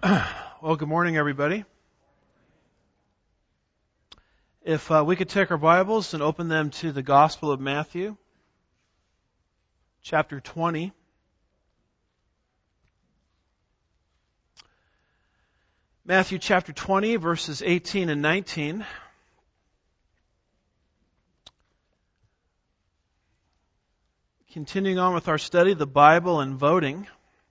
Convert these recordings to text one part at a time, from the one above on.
Well, good morning, everybody. If we could take our Bibles and open them to the Gospel of Matthew, chapter 20. Matthew chapter 20, verses 18 and 19. Continuing on with our study, the Bible and voting.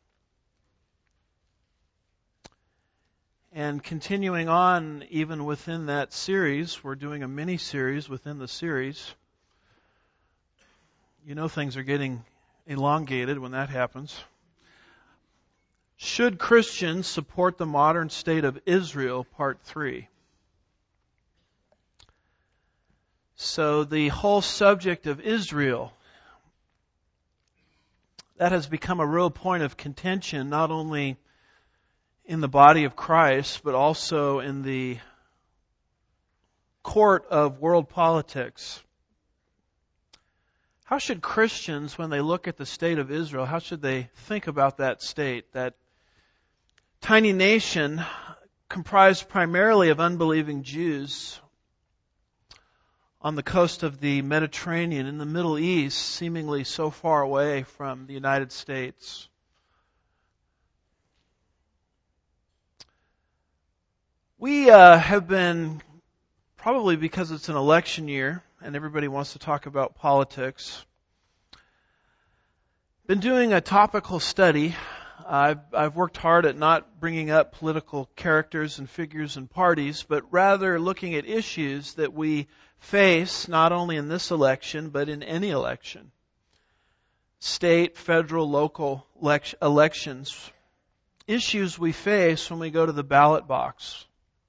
And continuing on, even within that series, we're doing a mini-series within the series. You know things are getting elongated when that happens. Should Christians support the modern state of Israel, part 3. So the whole subject of Israel, that has become a real point of contention, not only in the body of Christ, but also in the court of world politics. How should Christians, when they look at the state of Israel, how should they think about that state, that tiny nation comprised primarily of unbelieving Jews on the coast of the Mediterranean in the Middle East, seemingly so far away from the United States? We have been, probably because it's an election year and everybody wants to talk about politics, been doing a topical study. I've worked hard at not bringing up political characters and figures and parties, but rather looking at issues that we face not only in this election, but in any election. State, federal, local elections. Issues we face when we go to the ballot box.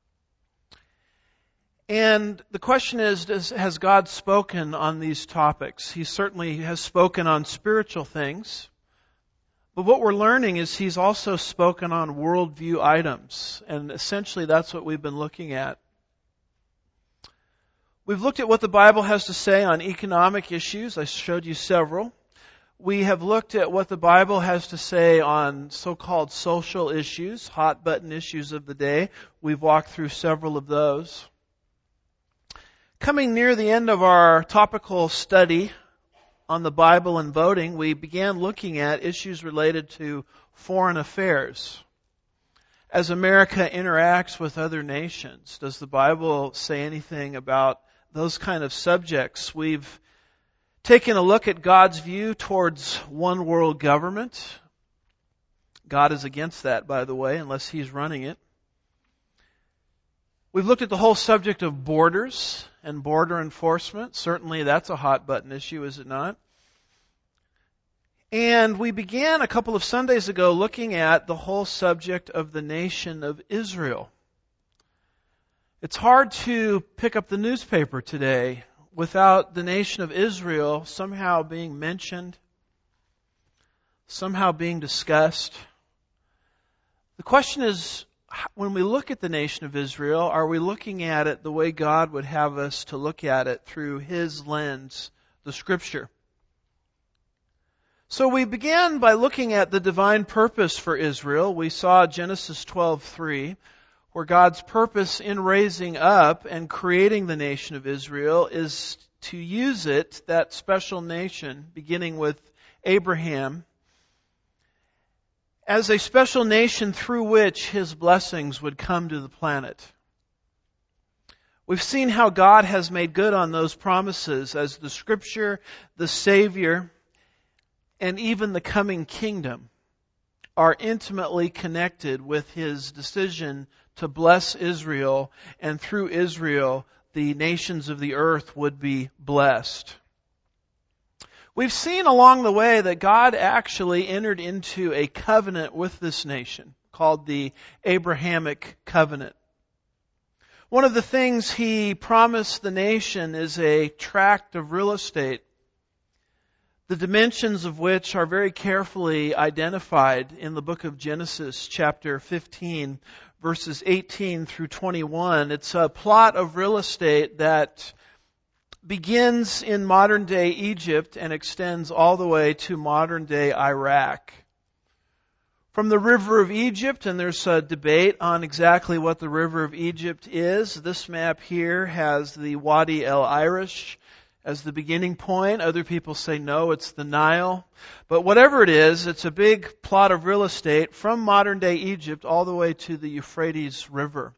And the question is, has God spoken on these topics? He certainly has spoken on spiritual things. But what we're learning is He's also spoken on worldview items. And essentially that's what we've been looking at. We've looked at what the Bible has to say on economic issues. I showed you several. We have looked at what the Bible has to say on so-called social issues, hot button issues of the day. We've walked through several of those. Coming near the end of our topical study on the Bible and voting, we began looking at issues related to foreign affairs. As America interacts with other nations, does the Bible say anything about those kind of subjects? We've taken a look at God's view towards one world government. God is against that, by the way, unless He's running it. We've looked at the whole subject of borders and border enforcement. Certainly that's a hot button issue, is it not? And we began a couple of Sundays ago looking at the whole subject of the nation of Israel. It's hard to pick up the newspaper today without the nation of Israel somehow being mentioned, somehow being discussed. The question is, when we look at the nation of Israel, are we looking at it the way God would have us to look at it through His lens, the Scripture? So we began by looking at the divine purpose for Israel. We saw Genesis 12:3, where God's purpose in raising up and creating the nation of Israel is to use it, that special nation, beginning with Abraham, as a special nation through which His blessings would come to the planet. We've seen how God has made good on those promises as the Scripture, the Savior, and even the coming kingdom are intimately connected with His decision to bless Israel, and through Israel the nations of the earth would be blessed. We've seen along the way that God actually entered into a covenant with this nation called the Abrahamic covenant. One of the things He promised the nation is a tract of real estate, the dimensions of which are very carefully identified in the book of Genesis, chapter 15, verses 18 through 21. It's a plot of real estate that begins in modern-day Egypt and extends all the way to modern-day Iraq. from the river of Egypt, and there's a debate on exactly what the river of Egypt is. This map here has the Wadi el-Irish as the beginning point. Other people say no, it's the Nile. But whatever it is, it's a big plot of real estate from modern-day Egypt all the way to the Euphrates River.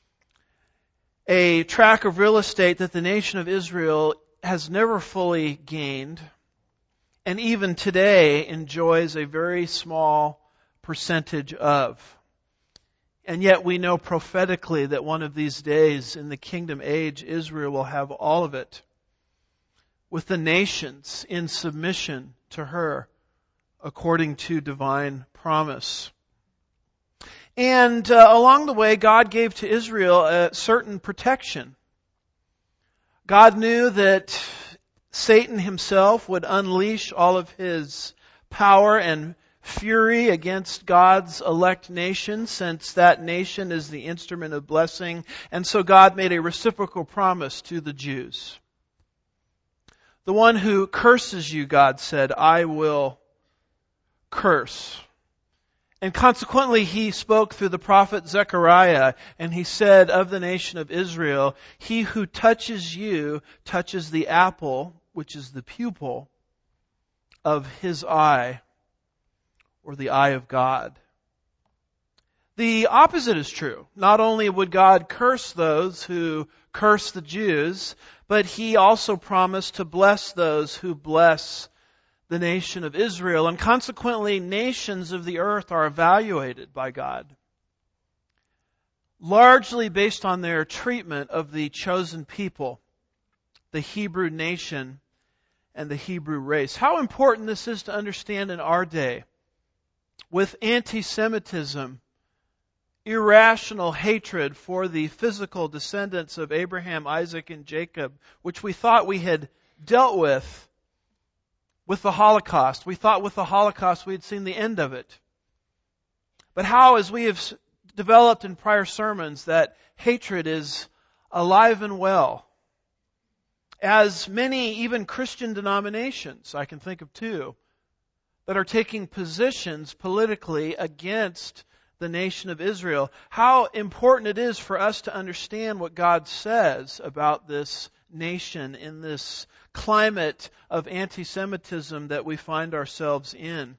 A tract of real estate that the nation of Israel has never fully gained, and even today enjoys a very small percentage of. And yet we know prophetically that one of these days in the kingdom age, Israel will have all of it, with the nations in submission to her according to divine promise. And along the way, God gave to Israel a certain protection. God knew that Satan himself would unleash all of his power and fury against God's elect nation, since that nation is the instrument of blessing. And so God made a reciprocal promise to the Jews. The one who curses you, God said, I will curse. And consequently, He spoke through the prophet Zechariah, and He said of the nation of Israel, he who touches you touches the apple, which is the pupil, of His eye, or the eye of God. The opposite is true. Not only would God curse those who curse the Jews, but He also promised to bless those who bless the nation of Israel. And consequently, nations of the earth are evaluated by God, largely based on their treatment of the chosen people, the Hebrew nation and the Hebrew race. How important this is to understand in our day, with anti-Semitism, irrational hatred for the physical descendants of Abraham, Isaac, and Jacob, which we thought we had dealt with the Holocaust. We thought with the Holocaust we had seen the end of it. But how, as we have developed in prior sermons, that hatred is alive and well. As many, even Christian denominations, I can think of two, that are taking positions politically against the nation of Israel. How important it is for us to understand what God says about this nation in this climate of anti-Semitism that we find ourselves in.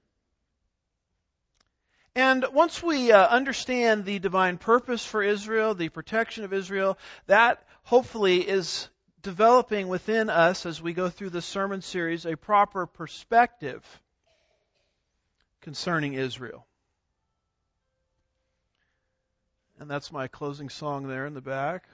And once we understand the divine purpose for Israel, the protection of Israel, that hopefully is developing within us as we go through this sermon series a proper perspective concerning Israel. And that's my closing song there in the back.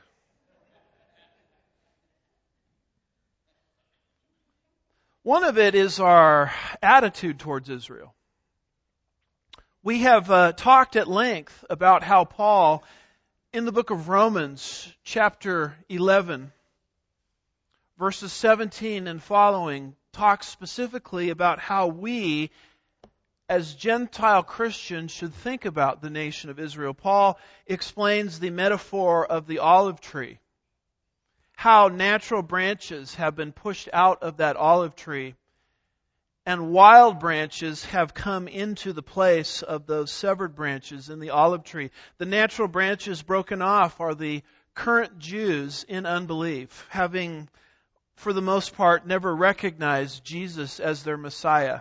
One of it is our attitude towards Israel. We have talked at length about how Paul, in the book of Romans, chapter 11, verses 17 and following, talks specifically about how we, as Gentile Christians, should think about the nation of Israel. Paul explains the metaphor of the olive tree, how natural branches have been pushed out of that olive tree, and wild branches have come into the place of those severed branches in the olive tree. The natural branches broken off are the current Jews in unbelief, having, for the most part, never recognized Jesus as their Messiah.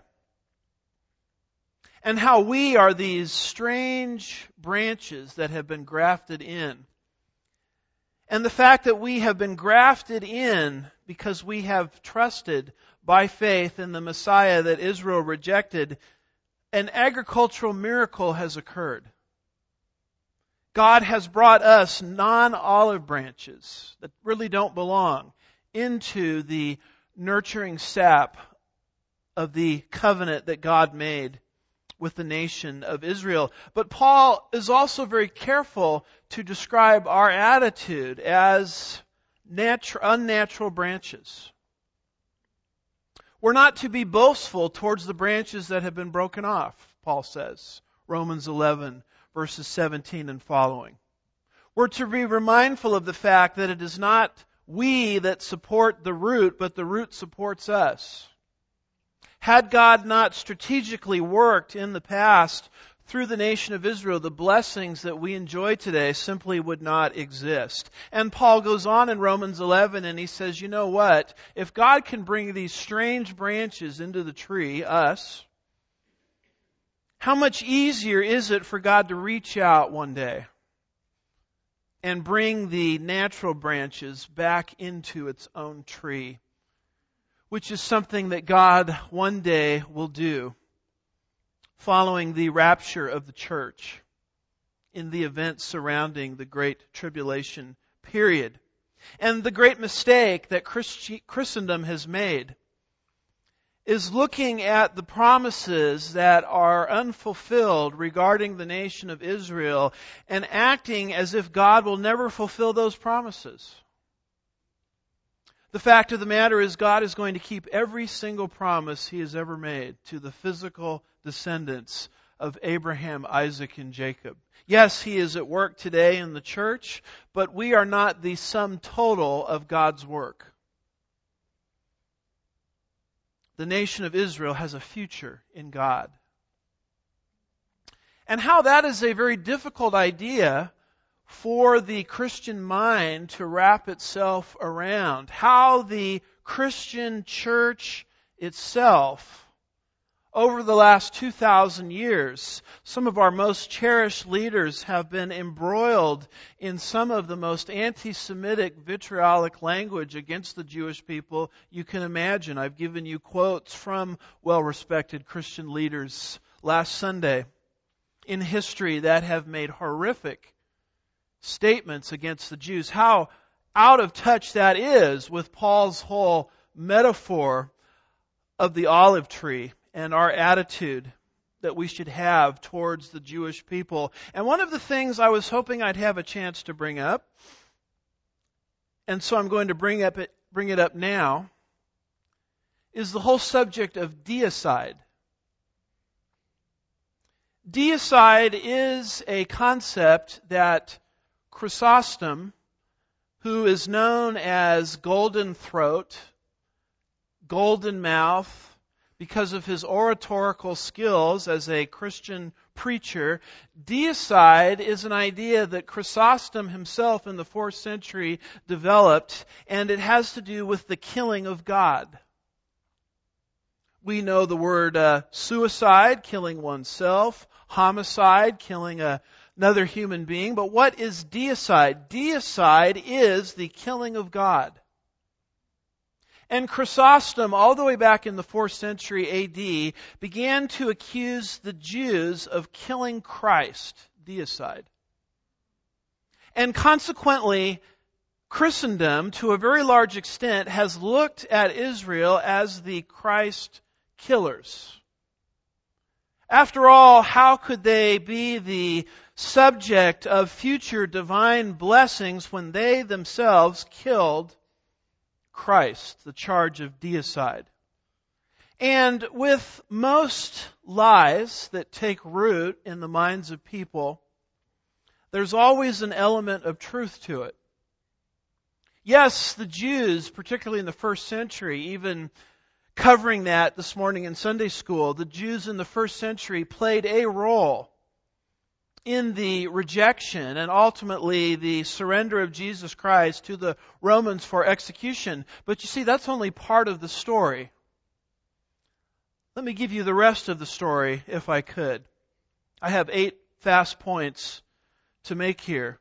And how we are these strange branches that have been grafted in. And the fact that we have been grafted in because we have trusted by faith in the Messiah that Israel rejected, an agricultural miracle has occurred. God has brought us non-olive branches that really don't belong into the nurturing sap of the covenant that God made with the nation of Israel. But Paul is also very careful to describe our attitude as unnatural branches. We're not to be boastful towards the branches that have been broken off, Paul says, Romans 11, verses 17 and following. We're to be mindful of the fact that it is not we that support the root, but the root supports us. Had God not strategically worked in the past through the nation of Israel, the blessings that we enjoy today simply would not exist. And Paul goes on in Romans 11 and he says, you know what? If God can bring these strange branches into the tree, us, how much easier is it for God to reach out one day and bring the natural branches back into its own tree, which is something that God one day will do following the rapture of the church in the events surrounding the Great Tribulation period. And the great mistake that Christendom has made is looking at the promises that are unfulfilled regarding the nation of Israel and acting as if God will never fulfill those promises. The fact of the matter is God is going to keep every single promise He has ever made to the physical descendants of Abraham, Isaac, and Jacob. Yes, He is at work today in the church, but we are not the sum total of God's work. The nation of Israel has a future in God. And how that is a very difficult idea for the Christian mind to wrap itself around. How the Christian church itself, over the last 2,000 years, some of our most cherished leaders have been embroiled in some of the most anti-Semitic vitriolic language against the Jewish people you can imagine. I've given you quotes from well-respected Christian leaders last Sunday in history that have made horrific statements against the Jews. How out of touch that is with Paul's whole metaphor of the olive tree and our attitude that we should have towards the Jewish people. And one of the things I was hoping I'd have a chance to bring up, and so I'm going to bring it up now, is the whole subject of deicide. Deicide is a concept that Chrysostom, who is known as Golden Throat, Golden Mouth, because of his oratorical skills as a Christian preacher, deicide is an idea that Chrysostom himself in the 4th century developed, and it has to do with the killing of God. We know the word suicide, killing oneself, homicide, killing another human being, but what is deicide? Deicide is the killing of God. And Chrysostom, all the way back in the 4th century A.D., began to accuse the Jews of killing Christ, deicide. And consequently, Christendom, to a very large extent, has looked at Israel as the Christ killers. After all, how could they be the subject of future divine blessings when they themselves killed Christ, the charge of deicide? And with most lies that take root in the minds of people, there's always an element of truth to it. Yes, the Jews, particularly in the 1st century, even covering that this morning in Sunday school, the Jews in the 1st century played a role in the rejection and ultimately the surrender of Jesus Christ to the Romans for execution. But you see, that's only part of the story. Let me give you the rest of the story, if I could. I have 8 fast points to make here.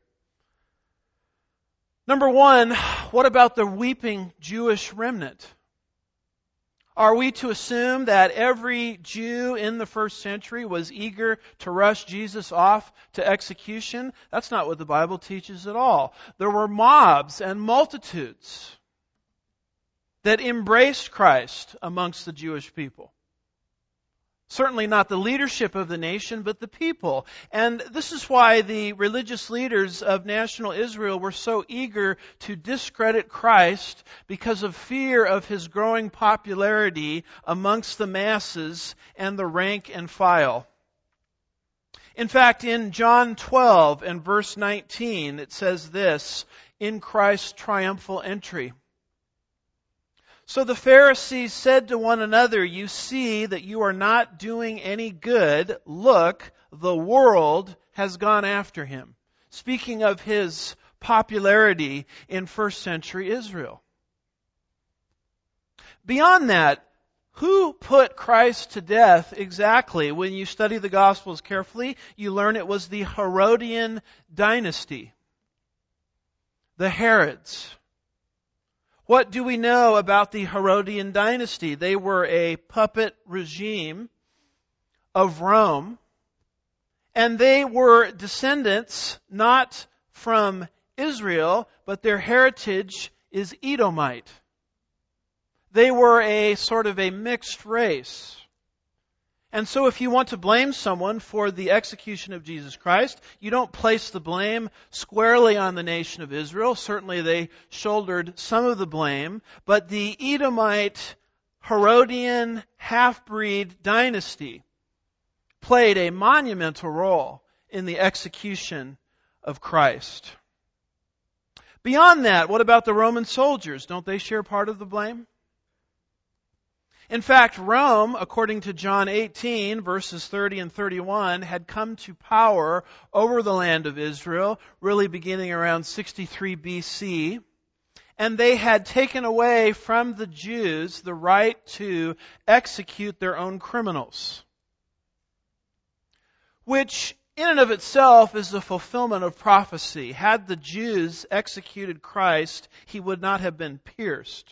Number 1, what about the weeping Jewish remnant? Are we to assume that every Jew in the 1st century was eager to rush Jesus off to execution? That's not what the Bible teaches at all. There were mobs and multitudes that embraced Christ amongst the Jewish people. Certainly not the leadership of the nation, but the people. And this is why the religious leaders of national Israel were so eager to discredit Christ, because of fear of His growing popularity amongst the masses and the rank and file. In fact, in John 12 and verse 19, it says this, in Christ's triumphal entry. So the Pharisees said to one another, you see that you are not doing any good. Look, the world has gone after him. Speaking of his popularity in first century Israel. Beyond that, who put Christ to death exactly? When you study the Gospels carefully, you learn it was the Herodian dynasty. The Herods. What do we know about the Herodian dynasty? They were a puppet regime of Rome, and they were descendants not from Israel, but their heritage is Edomite. They were a sort of a mixed race. And so if you want to blame someone for the execution of Jesus Christ, you don't place the blame squarely on the nation of Israel. Certainly they shouldered some of the blame, but the Edomite, Herodian, half-breed dynasty played a monumental role in the execution of Christ. Beyond that, what about the Roman soldiers? Don't they share part of the blame? In fact, Rome, according to John 18, verses 30 and 31, had come to power over the land of Israel, really beginning around 63 BC. And they had taken away from the Jews the right to execute their own criminals. Which, in and of itself, is the fulfillment of prophecy. Had the Jews executed Christ, he would not have been pierced.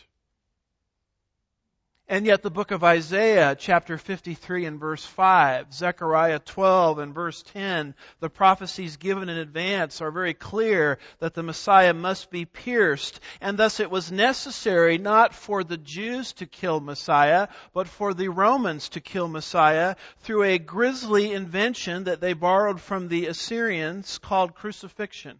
And yet the book of Isaiah, chapter 53 and verse 5, Zechariah 12 and verse 10, the prophecies given in advance are very clear that the Messiah must be pierced. And thus it was necessary not for the Jews to kill Messiah, but for the Romans to kill Messiah through a grisly invention that they borrowed from the Assyrians called crucifixion.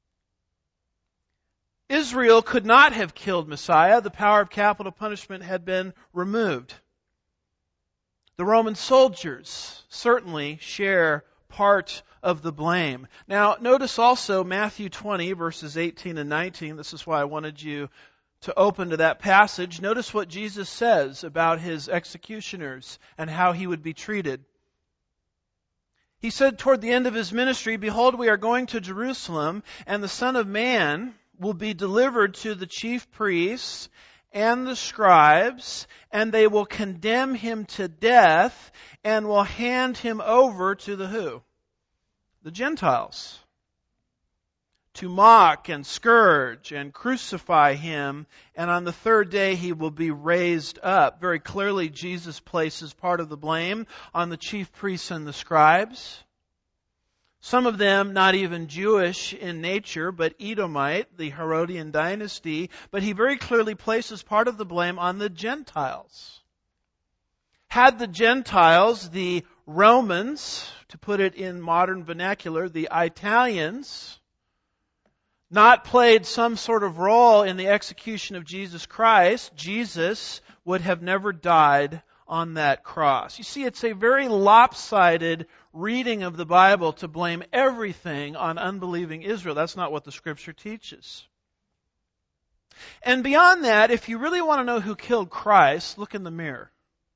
Israel could not have killed Messiah. The power of capital punishment had been removed. The Roman soldiers certainly share part of the blame. Now, notice also Matthew 20, verses 18 and 19. This is why I wanted you to open to that passage. Notice what Jesus says about his executioners and how he would be treated. He said toward the end of his ministry, "Behold, we are going to Jerusalem, and the Son of Man will be delivered to the chief priests and the scribes, and they will condemn him to death and will hand him over to the who? The Gentiles. To mock and scourge and crucify him, and on the third day he will be raised up." Very clearly, Jesus places part of the blame on the chief priests and the scribes. Some of them not even Jewish in nature, but Edomite, the Herodian dynasty. But he very clearly places part of the blame on the Gentiles. Had the Gentiles, the Romans, to put it in modern vernacular, the Italians, not played some sort of role in the execution of Jesus Christ, Jesus would have never died on that cross. You see, it's a very lopsided reading of the Bible to blame everything on unbelieving Israel. That's not what the Scripture teaches. And beyond that, if you really want to know who killed Christ, look in the mirror.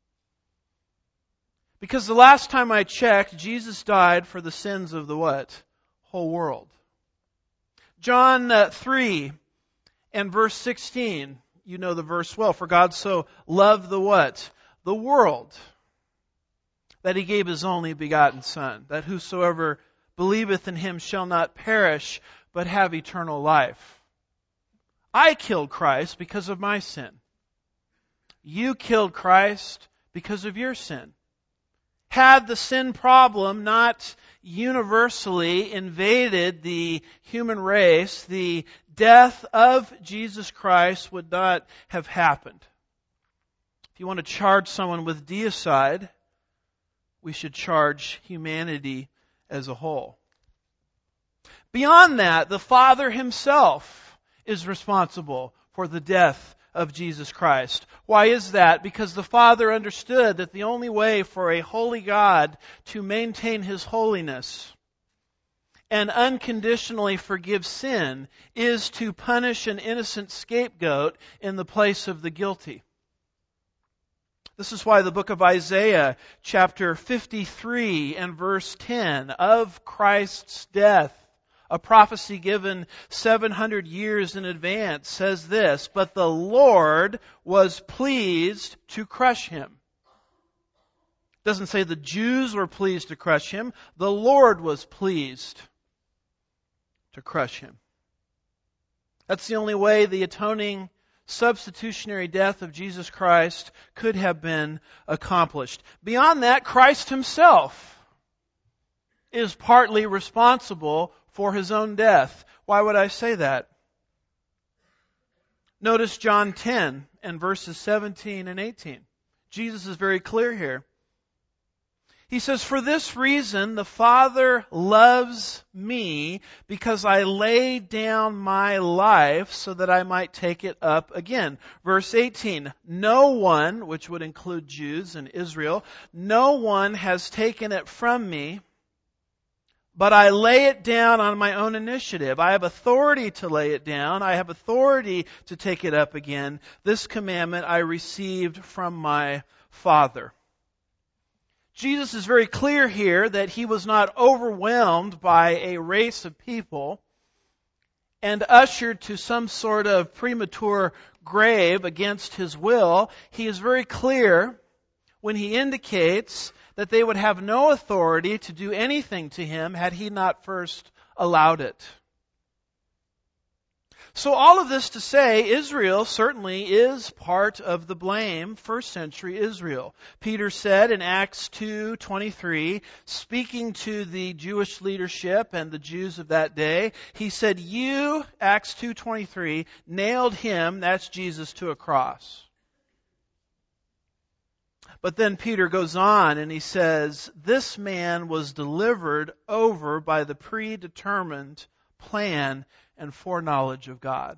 Because the last time I checked, Jesus died for the sins of the what? Whole world. John 3 and verse 16, you know the verse well. "For God so loved the what? The world, that he gave his only begotten Son, that whosoever believeth in him shall not perish, but have eternal life." I killed Christ because of my sin. You killed Christ because of your sin. Had the sin problem not universally invaded the human race, the death of Jesus Christ would not have happened. If you want to charge someone with deicide, we should charge humanity as a whole. Beyond that, the Father himself is responsible for the death of Jesus Christ. Why is that? Because the Father understood that the only way for a holy God to maintain his holiness and unconditionally forgive sin is to punish an innocent scapegoat in the place of the guilty. This is why the book of Isaiah, chapter 53 and verse 10, of Christ's death, a prophecy given 700 years in advance, says this, "But the Lord was pleased to crush him." It doesn't say the Jews were pleased to crush him. The Lord was pleased to crush him. That's the only way the atoning substitutionary death of Jesus Christ could have been accomplished. Beyond that, Christ himself is partly responsible for his own death. Why would I say that? Notice John 10 and verses 17 and 18. Jesus is very clear here. He says, "For this reason the Father loves me, because I lay down my life so that I might take it up again." Verse 18, "No one," which would include Jews and Israel, "no one has taken it from me, but I lay it down on my own initiative. I have authority to lay it down. I have authority to take it up again. This commandment I received from my Father." Jesus is very clear here that he was not overwhelmed by a race of people and ushered to some sort of premature grave against his will. He is very clear when he indicates that they would have no authority to do anything to him had he not first allowed it. So all of this to say, Israel certainly is part of the blame, first century Israel. Peter said in Acts 2:23, speaking to the Jewish leadership and the Jews of that day, he said, "You," Acts 2:23, "nailed him," that's Jesus, "to a cross." But then Peter goes on and he says, "This man was delivered over by the predetermined plan and foreknowledge of God."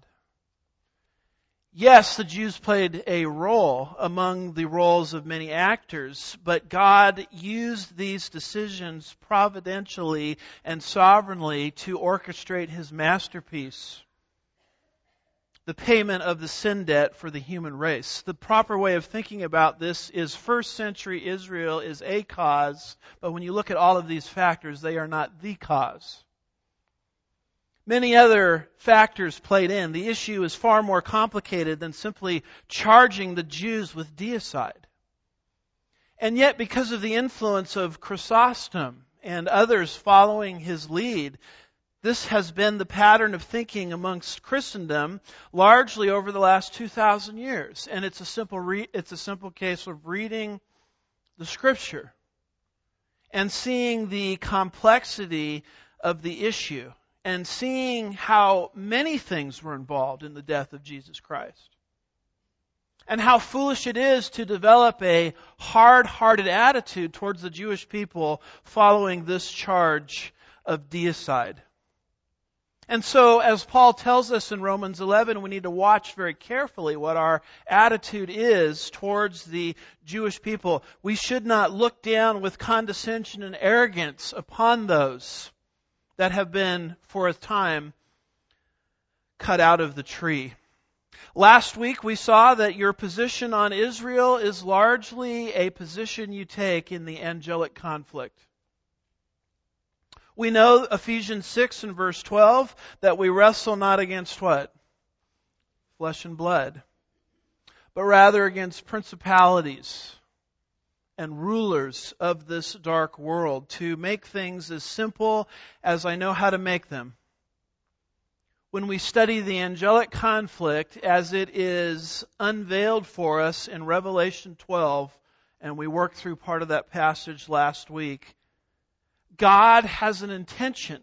Yes, the Jews played a role among the roles of many actors, but God used these decisions providentially and sovereignly to orchestrate His masterpiece, the payment of the sin debt for the human race. The proper way of thinking about this is first century Israel is a cause, but when you look at all of these factors, they are not the cause. Many other factors played in. The issue is far more complicated than simply charging the Jews with deicide. And yet, because of the influence of Chrysostom and others following his lead, this has been the pattern of thinking amongst Christendom largely over the last 2,000 years. And it's a simple case of reading the Scripture and seeing the complexity of the issue, and seeing how many things were involved in the death of Jesus Christ. And how foolish it is to develop a hard-hearted attitude towards the Jewish people following this charge of deicide. And so, as Paul tells us in Romans 11, we need to watch very carefully what our attitude is towards the Jewish people. We should not look down with condescension and arrogance upon those that have been, for a time, cut out of the tree. Last week we saw that your position on Israel is largely a position you take in the angelic conflict. We know Ephesians 6 and verse 12 that we wrestle not against what? Flesh and blood, but rather against principalities and rulers of this dark world. To make things as simple as I know how to make them, when we study the angelic conflict as it is unveiled for us in Revelation 12, and we worked through part of that passage last week, God has an intention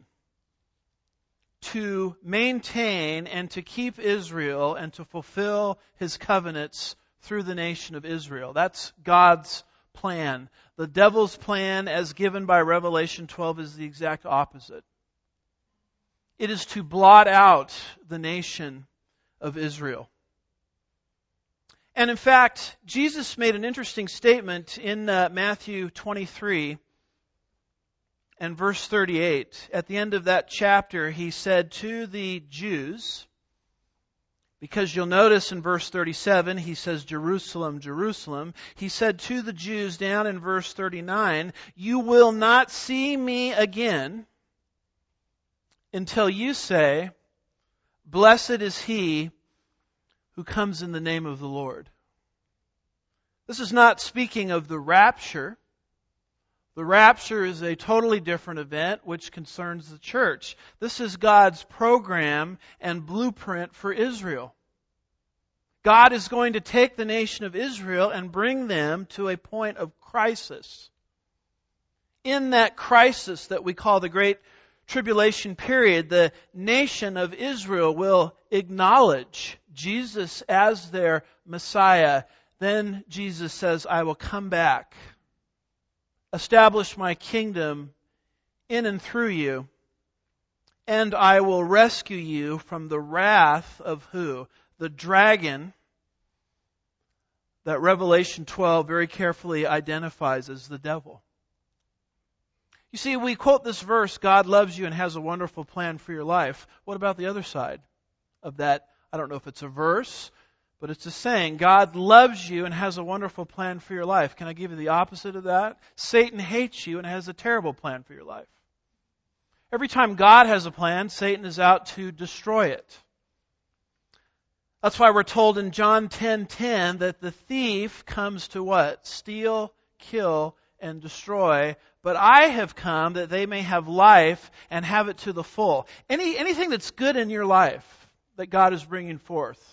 to maintain and to keep Israel and to fulfill His covenants through the nation of Israel. That's God's plan. The devil's plan, as given by Revelation 12, is the exact opposite. It is to blot out the nation of Israel. And in fact, Jesus made an interesting statement in Matthew 23 and verse 38. At the end of that chapter, He said to the Jews, Because you'll notice in verse 37, he says, Jerusalem, Jerusalem. He said to the Jews down in verse 39, you will not see me again until you say, blessed is he who comes in the name of the Lord. This is not speaking of the rapture. The rapture is a totally different event which concerns the church. This is God's program and blueprint for Israel. God is going to take the nation of Israel and bring them to a point of crisis. In that crisis that we call the Great Tribulation period, the nation of Israel will acknowledge Jesus as their Messiah. Then Jesus says, I will come back, establish my kingdom in and through you, and I will rescue you from the wrath of who? The dragon that Revelation 12 very carefully identifies as the devil. You see, we quote this verse, God loves you and has a wonderful plan for your life. What about the other side of that? I don't know if it's a verse, but it's a saying. God loves you and has a wonderful plan for your life. Can I give you the opposite of that? Satan hates you and has a terrible plan for your life. Every time God has a plan, Satan is out to destroy it. That's why we're told in John 10:10 that the thief comes to what? Steal, kill, and destroy. But I have come that they may have life and have it to the full. Anything that's good in your life that God is bringing forth,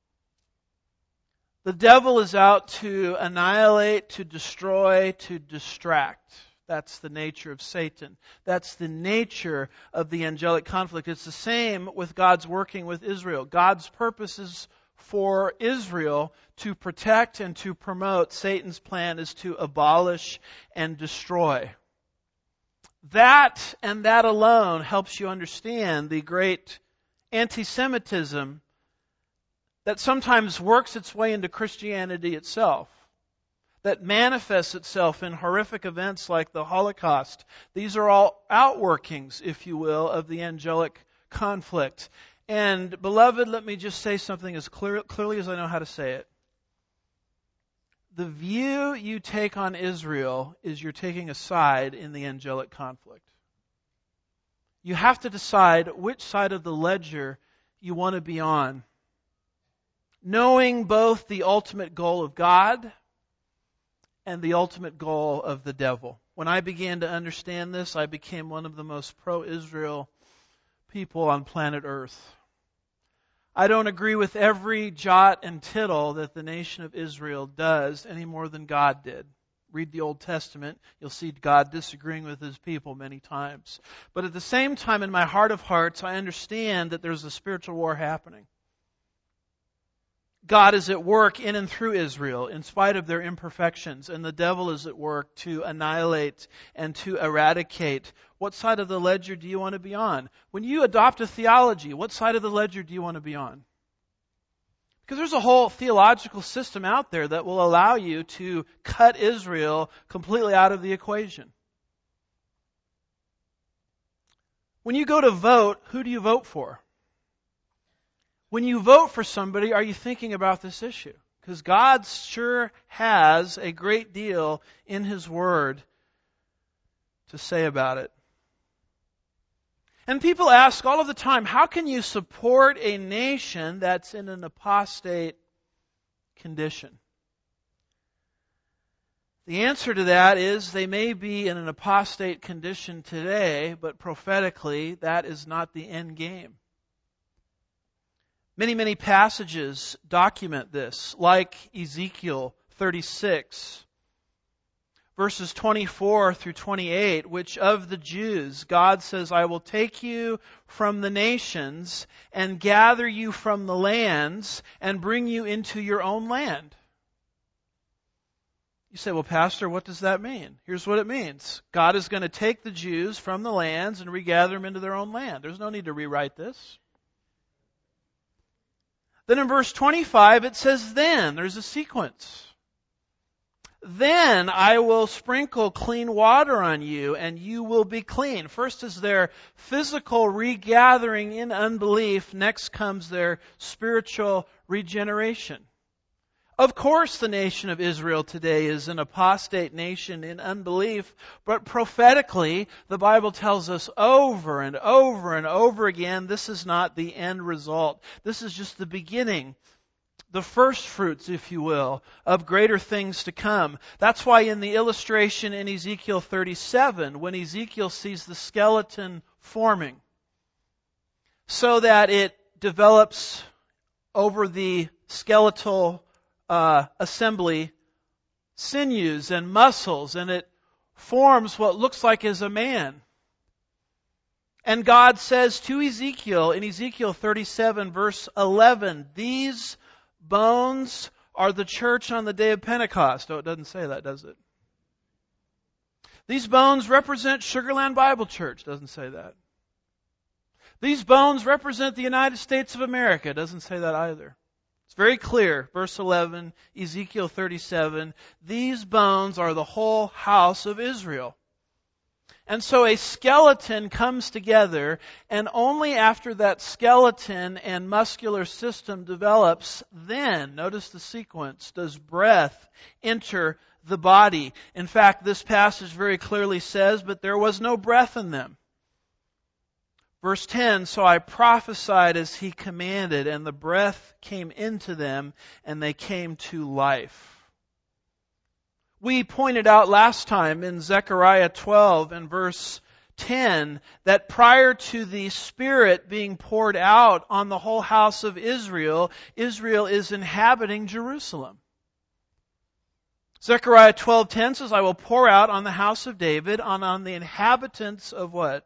the devil is out to annihilate, to destroy, to distract. That's the nature of Satan. That's the nature of the angelic conflict. It's the same with God's working with Israel. God's purpose is for Israel to protect and to promote. Satan's plan is to abolish and destroy. That and that alone helps you understand the great anti-Semitism that sometimes works its way into Christianity itself, that manifests itself in horrific events like the Holocaust. These are all outworkings, if you will, of the angelic conflict. And, beloved, let me just say something as clearly as I know how to say it. The view you take on Israel is you're taking a side in the angelic conflict. You have to decide which side of the ledger you want to be on, knowing both the ultimate goal of God and the ultimate goal of the devil. When I began to understand this, I became one of the most pro-Israel people on planet Earth. I don't agree with every jot and tittle that the nation of Israel does any more than God did. Read the Old Testament, you'll see God disagreeing with His people many times. But at the same time, in my heart of hearts, I understand that there's a spiritual war happening. God is at work in and through Israel in spite of their imperfections, and the devil is at work to annihilate and to eradicate. What side of the ledger do you want to be on? When you adopt a theology, what side of the ledger do you want to be on? Because there's a whole theological system out there that will allow you to cut Israel completely out of the equation. When you go to vote, who do you vote for? When you vote for somebody, are you thinking about this issue? Because God sure has a great deal in His Word to say about it. And people ask all of the time, how can you support a nation that's in an apostate condition? The answer to that is they may be in an apostate condition today, but prophetically that is not the end game. Many, many passages document this, like Ezekiel 36, verses 24 through 28, which of the Jews, God says, I will take you from the nations and gather you from the lands and bring you into your own land. You say, well, Pastor, what does that mean? Here's what it means. God is going to take the Jews from the lands and regather them into their own land. There's no need to rewrite this. Then in verse 25 it says then. There's a sequence. Then I will sprinkle clean water on you, and you will be clean. First is their physical regathering in unbelief. Next comes their spiritual regeneration. Of course, the nation of Israel today is an apostate nation in unbelief, but prophetically, the Bible tells us over and over and over again, this is not the end result. This is just the beginning. The first fruits, if you will, of greater things to come. That's why in the illustration in Ezekiel 37, when Ezekiel sees the skeleton forming, so that it develops over the skeletal assembly sinews and muscles, and it forms what looks like is a man. And God says to Ezekiel, in Ezekiel 37 verse 11, these bones are the church on the day of Pentecost. Oh, it doesn't say that, does it? These bones represent Sugarland Bible Church. Doesn't say that. These bones represent the United States of America. Doesn't say that either. It's very clear. Verse 11, Ezekiel 37, these bones are the whole house of Israel. And so a skeleton comes together, and only after that skeleton and muscular system develops, then, notice the sequence, does breath enter the body. In fact, this passage very clearly says, but there was no breath in them. Verse 10, so I prophesied as he commanded, and the breath came into them, and they came to life. We pointed out last time in Zechariah 12 and verse 10 that prior to the Spirit being poured out on the whole house of Israel, Israel is inhabiting Jerusalem. Zechariah 12:10 says, I will pour out on the house of David, on the inhabitants of what?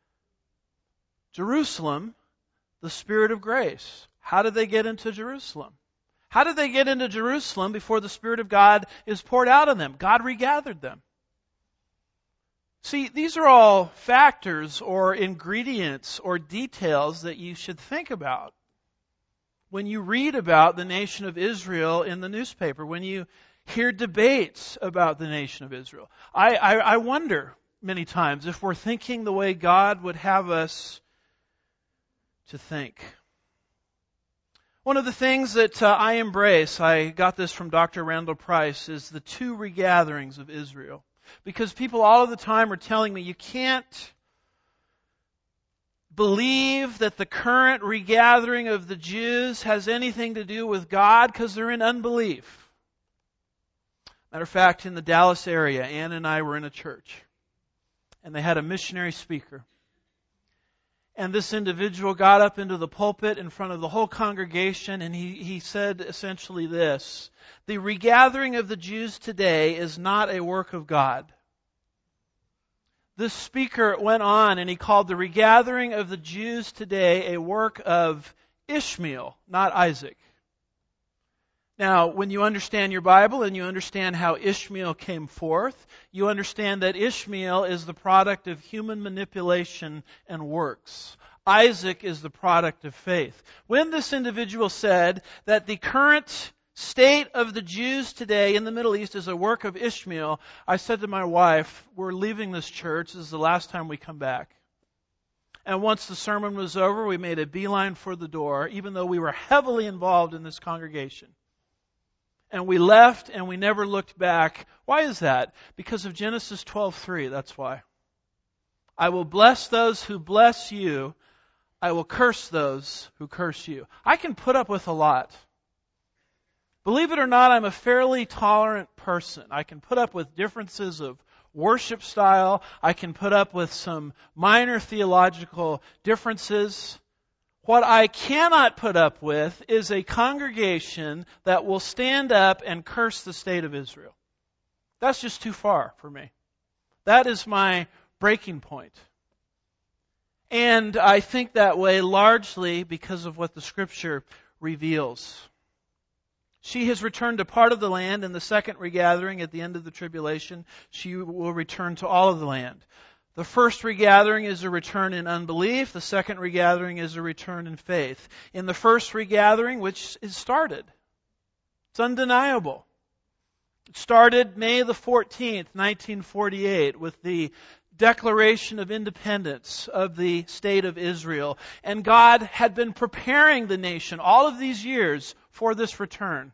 Jerusalem, the Spirit of grace. How did they get into Jerusalem? How did they get into Jerusalem before the Spirit of God is poured out on them? God regathered them. See, these are all factors or ingredients or details that you should think about when you read about the nation of Israel in the newspaper, when you hear debates about the nation of Israel. I wonder many times if we're thinking the way God would have us to think. One of the things that I embrace, I got this from Dr. Randall Price, is the two regatherings of Israel. Because people all of the time are telling me, you can't believe that the current regathering of the Jews has anything to do with God because they're in unbelief. Matter of fact, in the Dallas area, Ann and I were in a church, and they had a missionary speaker. And this individual got up into the pulpit in front of the whole congregation, and he said essentially this: the regathering of the Jews today is not a work of God. This speaker went on and he called the regathering of the Jews today a work of Ishmael, not Isaac. Now, when you understand your Bible and you understand how Ishmael came forth, you understand that Ishmael is the product of human manipulation and works. Isaac is the product of faith. When this individual said that the current state of the Jews today in the Middle East is a work of Ishmael, I said to my wife, we're leaving this church. This is the last time we come back. And once the sermon was over, we made a beeline for the door, even though we were heavily involved in this congregation. And we left and we never looked back. Why is that? Because of Genesis 12:3. That's why. I will bless those who bless you. I will curse those who curse you. I can put up with a lot. Believe it or not, I'm a fairly tolerant person. I can put up with differences of worship style. I can put up with some minor theological differences. What I cannot put up with is a congregation that will stand up and curse the state of Israel. That's just too far for me. That is my breaking point. And I think that way largely because of what the Scripture reveals. She has returned to part of the land in the second regathering at the end of the tribulation. She will return to all of the land. The first regathering is a return in unbelief. The second regathering is a return in faith. In the first regathering, which is started, it's undeniable. It started May the 14th, 1948, with the Declaration of Independence of the State of Israel. And God had been preparing the nation all of these years for this return.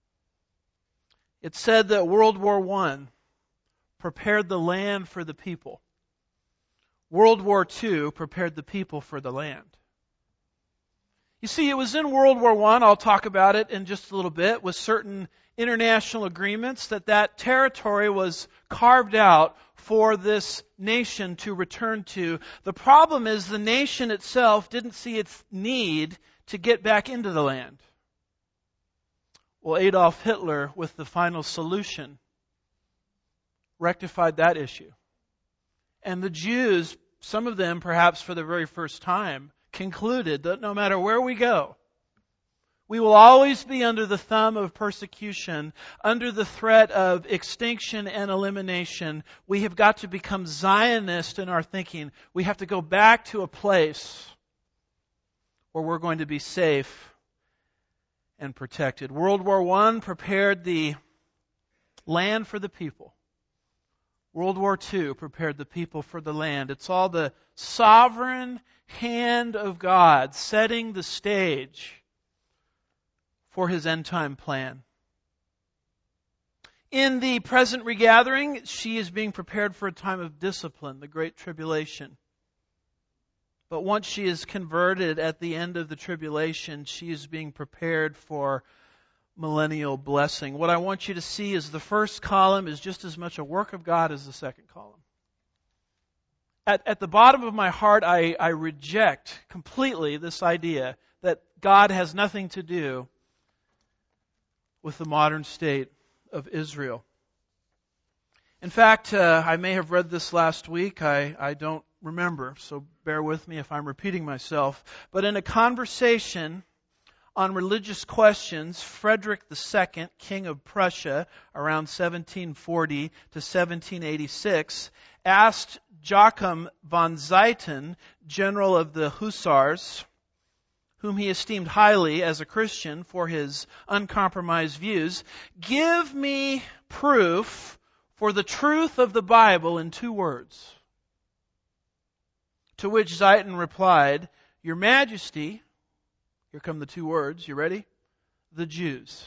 It said that World War I prepared the land for the people. World War II prepared the people for the land. You see, it was in World War I, I'll talk about it in just a little bit, with certain international agreements that territory was carved out for this nation to return to. The problem is the nation itself didn't see its need to get back into the land. Well, Adolf Hitler, with the final solution, rectified that issue. And the Jews, some of them perhaps for the very first time, concluded that no matter where we go, we will always be under the thumb of persecution, under the threat of extinction and elimination. We have got to become Zionist in our thinking. We have to go back to a place where we're going to be safe and protected. World War I prepared the land for the people. World War II prepared the people for the land. It's all the sovereign hand of God setting the stage for His end-time plan. In the present regathering, she is being prepared for a time of discipline, the Great Tribulation. But once she is converted at the end of the tribulation, she is being prepared for millennial blessing. What I want you to see is the first column is just as much a work of God as the second column. At the bottom of my heart, I reject completely this idea that God has nothing to do with the modern state of Israel. In fact, I may have read this last week. I don't remember, so bear with me if I'm repeating myself. But in a conversation on religious questions, Frederick II, King of Prussia, around 1740 to 1786, asked Joachim von Zieten, general of the Hussars, whom he esteemed highly as a Christian for his uncompromised views, "Give me proof for the truth of the Bible in 2 words." To which Zieten replied, "Your Majesty," here come the 2 words, you ready? "The Jews."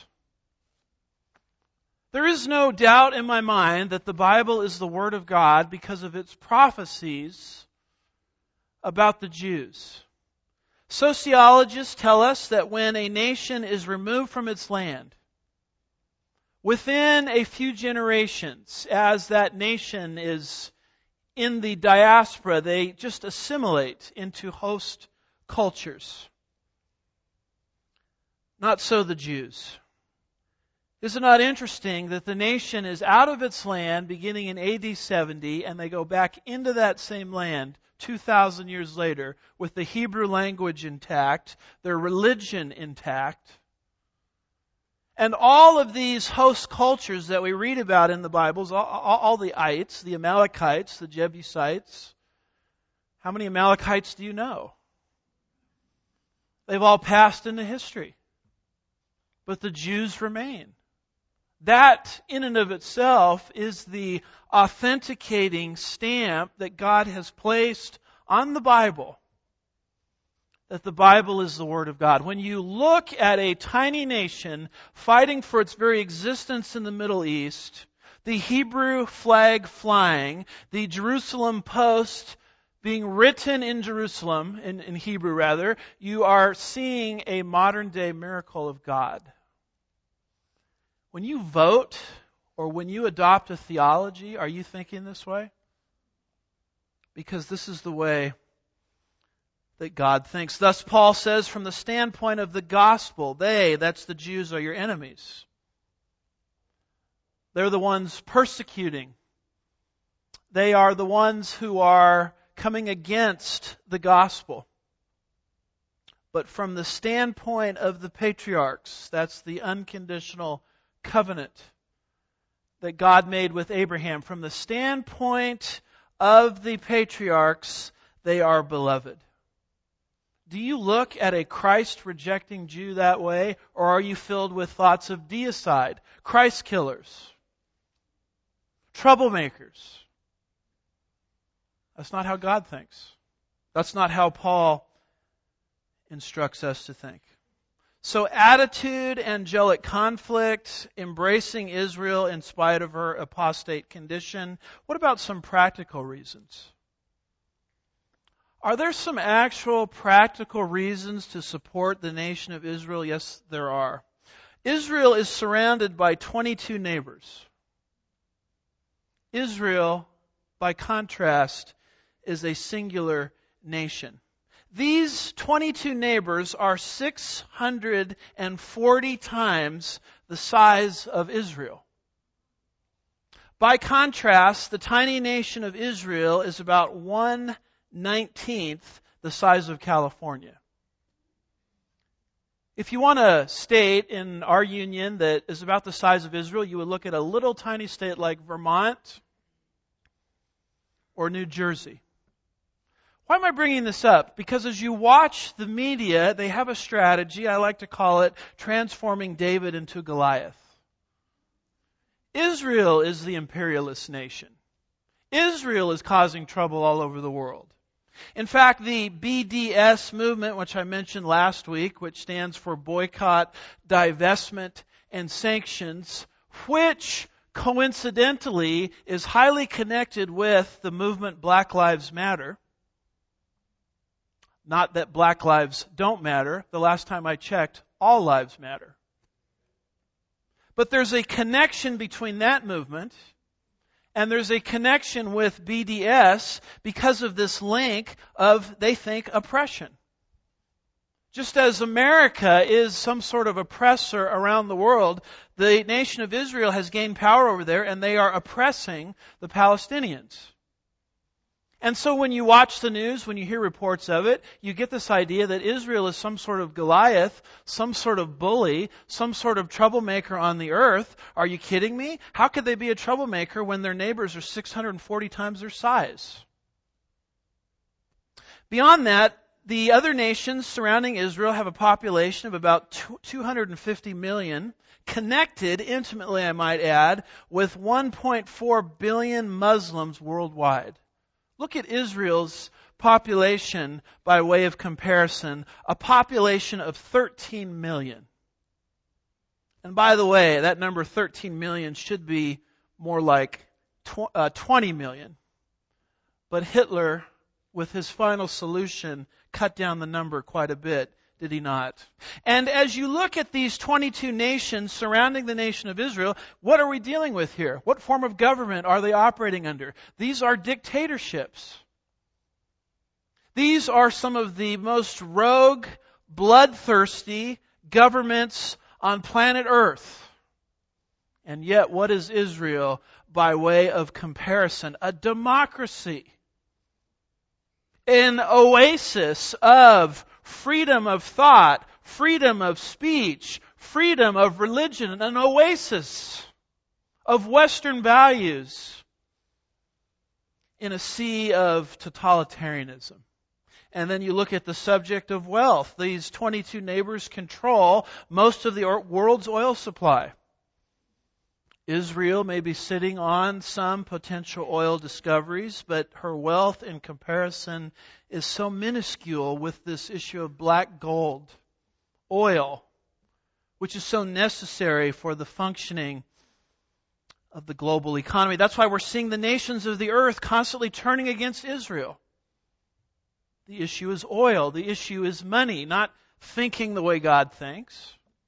There is no doubt in my mind that the Bible is the Word of God because of its prophecies about the Jews. Sociologists tell us that when a nation is removed from its land, within a few generations, as that nation is in the diaspora, they just assimilate into host cultures. Not so the Jews. Is it not interesting that the nation is out of its land beginning in AD 70 and they go back into that same land 2,000 years later with the Hebrew language intact, their religion intact, and all of these host cultures that we read about in the Bibles, all the ites, the Amalekites, the Jebusites. How many Amalekites do you know? They've all passed into history. But the Jews remain. That, in and of itself, is the authenticating stamp that God has placed on the Bible, that the Bible is the Word of God. When you look at a tiny nation fighting for its very existence in the Middle East, the Hebrew flag flying, the Jerusalem Post being written in Jerusalem, in Hebrew rather, you are seeing a modern-day miracle of God. When you vote or when you adopt a theology, are you thinking this way? Because this is the way that God thinks. Thus Paul says, from the standpoint of the gospel, they, that's the Jews, are your enemies. They're the ones persecuting. They are the ones who are coming against the gospel. But from the standpoint of the patriarchs, that's the unconditional covenant that God made with Abraham. From the standpoint of the patriarchs, they are beloved. Do you look at a Christ-rejecting Jew that way, or are you filled with thoughts of deicide, Christ killers? troublemakers. That's not how God thinks. That's not how Paul instructs us to think. So attitude, angelic conflict, embracing Israel in spite of her apostate condition. What about some practical reasons? Are there some actual practical reasons to support the nation of Israel? Yes, there are. Israel is surrounded by 22 neighbors. Israel, by contrast, is a singular nation. These 22 neighbors are 640 times the size of Israel. By contrast, the tiny nation of Israel is about 1/19 the size of California. If you want a state in our union that is about the size of Israel, you would look at a little tiny state like Vermont or New Jersey. Why am I bringing this up? Because as you watch the media, they have a strategy, I like to call it transforming David into Goliath. Israel is the imperialist nation. Israel is causing trouble all over the world. In fact, the BDS movement, which I mentioned last week, which stands for Boycott, Divestment, and Sanctions, which coincidentally is highly connected with the movement Black Lives Matter. Not that black lives don't matter. The last time I checked, all lives matter. But there's a connection between that movement and there's a connection with BDS because of this link of, they think, oppression. Just as America is some sort of oppressor around the world, the nation of Israel has gained power over there and they are oppressing the Palestinians. And so when you watch the news, when you hear reports of it, you get this idea that Israel is some sort of Goliath, some sort of bully, some sort of troublemaker on the earth. Are you kidding me? How could they be a troublemaker when their neighbors are 640 times their size? Beyond that, the other nations surrounding Israel have a population of about 250 million, connected intimately, I might add, with 1.4 billion Muslims worldwide. Look at Israel's population by way of comparison, a population of 13 million. And by the way, that number 13 million should be more like 20 million. But Hitler, with his final solution, cut down the number quite a bit, did he not? And as you look at these 22 nations surrounding the nation of Israel, what are we dealing with here? What form of government are they operating under? These are dictatorships. These are some of the most rogue, bloodthirsty governments on planet Earth. And yet, what is Israel by way of comparison? A democracy. An oasis of freedom of thought, freedom of speech, freedom of religion, an oasis of Western values in a sea of totalitarianism. And then you look at the subject of wealth. These 22 neighbors control most of the world's oil supply. Israel may be sitting on some potential oil discoveries, but her wealth in comparison is so minuscule with this issue of black gold, oil, which is so necessary for the functioning of the global economy. That's why we're seeing the nations of the earth constantly turning against Israel. The issue is oil. The issue is money, not thinking the way God thinks.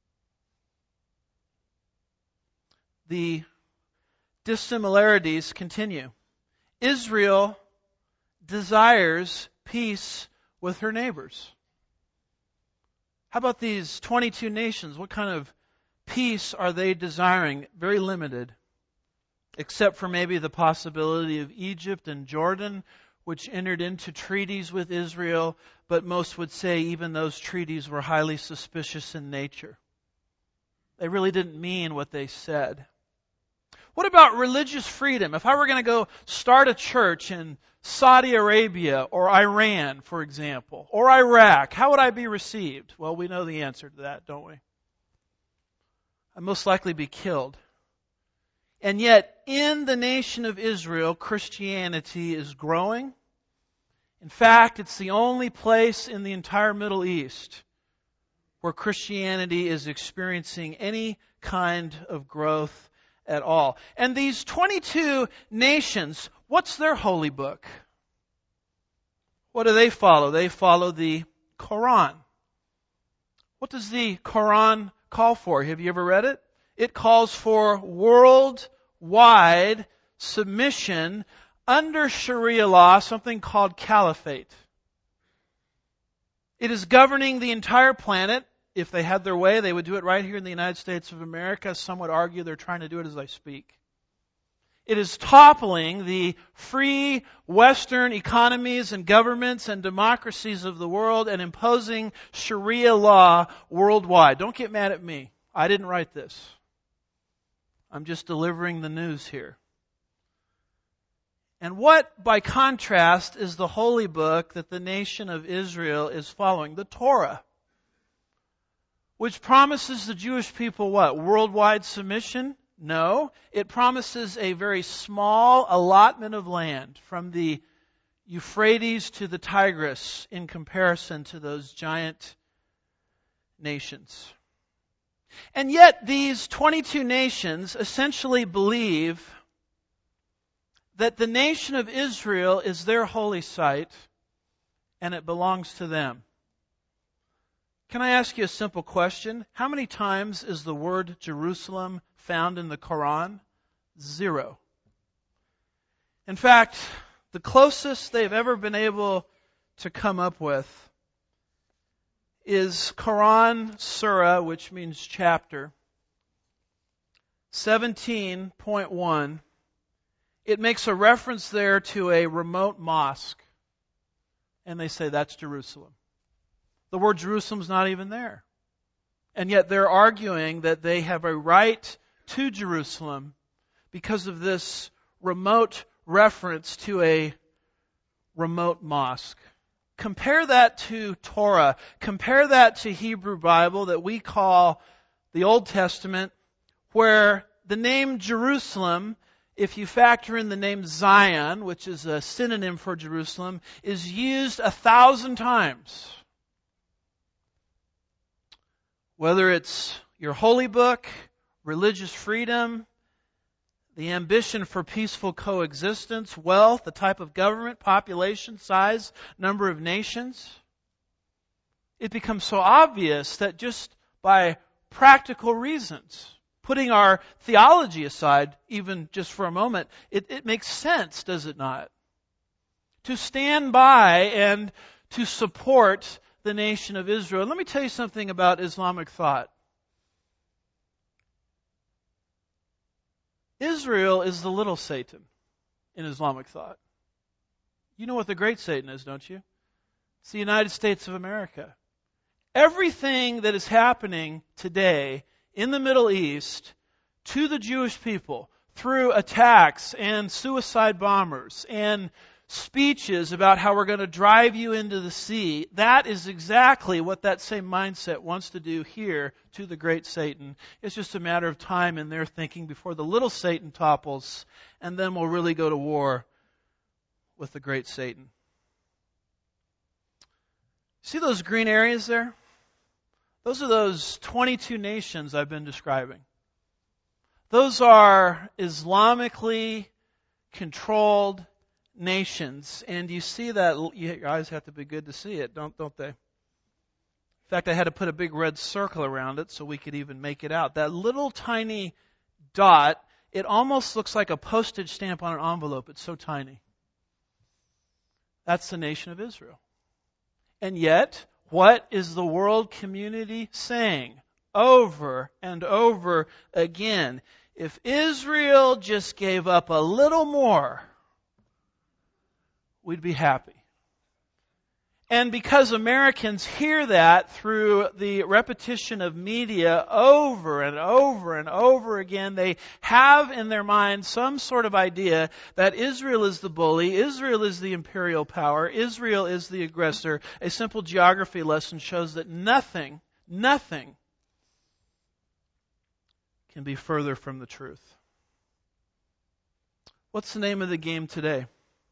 The dissimilarities continue. Israel desires peace with her neighbors. How about these 22 nations? What kind of peace are they desiring? Very limited. Except for maybe the possibility of Egypt and Jordan, which entered into treaties with Israel, but most would say even those treaties were highly suspicious in nature. They really didn't mean what they said. What about religious freedom? If I were going to go start a church in Saudi Arabia or Iran, for example, or Iraq, how would I be received? Well, we know the answer to that, don't we? I'd most likely be killed. And yet, in the nation of Israel, Christianity is growing. In fact, it's the only place in the entire Middle East where Christianity is experiencing any kind of growth at all. And these 22 nations, what's their holy book? What do they follow? They follow the Quran. What does the Quran call for? Have you ever read it? It calls for worldwide submission under Sharia law, something called caliphate. It is governing the entire planet. If they had their way, they would do it right here in the United States of America. Some would argue they're trying to do it as I speak. It is toppling the free Western economies and governments and democracies of the world and imposing Sharia law worldwide. Don't get mad at me. I didn't write this. I'm just delivering the news here. And what, by contrast, is the holy book that the nation of Israel is following? The Torah, which promises the Jewish people what? Worldwide submission? No. It promises a very small allotment of land from the Euphrates to the Tigris in comparison to those giant nations. And yet these 22 nations essentially believe that the nation of Israel is their holy site and it belongs to them. Can I ask you a simple question? How many times is the word Jerusalem found in the Quran? 0. In fact, the closest they've ever been able to come up with is Quran Surah, which means chapter, 17.1. It makes a reference there to a remote mosque. And they say that's Jerusalem. The word Jerusalem's not even there. And yet they're arguing that they have a right to Jerusalem because of this remote reference to a remote mosque. Compare that to Torah. Compare that to Hebrew Bible that we call the Old Testament, where the name Jerusalem, if you factor in the name Zion, which is a synonym for Jerusalem, is used 1,000 times. Whether it's your holy book, religious freedom, the ambition for peaceful coexistence, wealth, the type of government, population, size, number of nations, it becomes so obvious that just by practical reasons, putting our theology aside, even just for a moment, it makes sense, does it not? To stand by and to support the nation of Israel. And let me tell you something about Islamic thought. Israel is the little Satan in Islamic thought. You know what the great Satan is, don't you? It's the United States of America. Everything that is happening today in the Middle East to the Jewish people through attacks and suicide bombers and speeches about how we're going to drive you into the sea, that is exactly what that same mindset wants to do here to the great Satan. It's just a matter of time in their thinking before the little Satan topples, and then we'll really go to war with the great Satan. See those green areas there? Those are those 22 nations I've been describing. Those are Islamically controlled nations. And you see that, your eyes have to be good to see it, don't they? In fact, I had to put a big red circle around it so we could even make it out. That little tiny dot, it almost looks like a postage stamp on an envelope. It's so tiny. That's the nation of Israel. And yet, what is the world community saying over and over again? If Israel just gave up a little more, we'd be happy. And because Americans hear that through the repetition of media over and over and over again, they have in their mind some sort of idea that Israel is the bully, Israel is the imperial power, Israel is the aggressor. A simple geography lesson shows that nothing can be further from the truth. What's the name of the game today?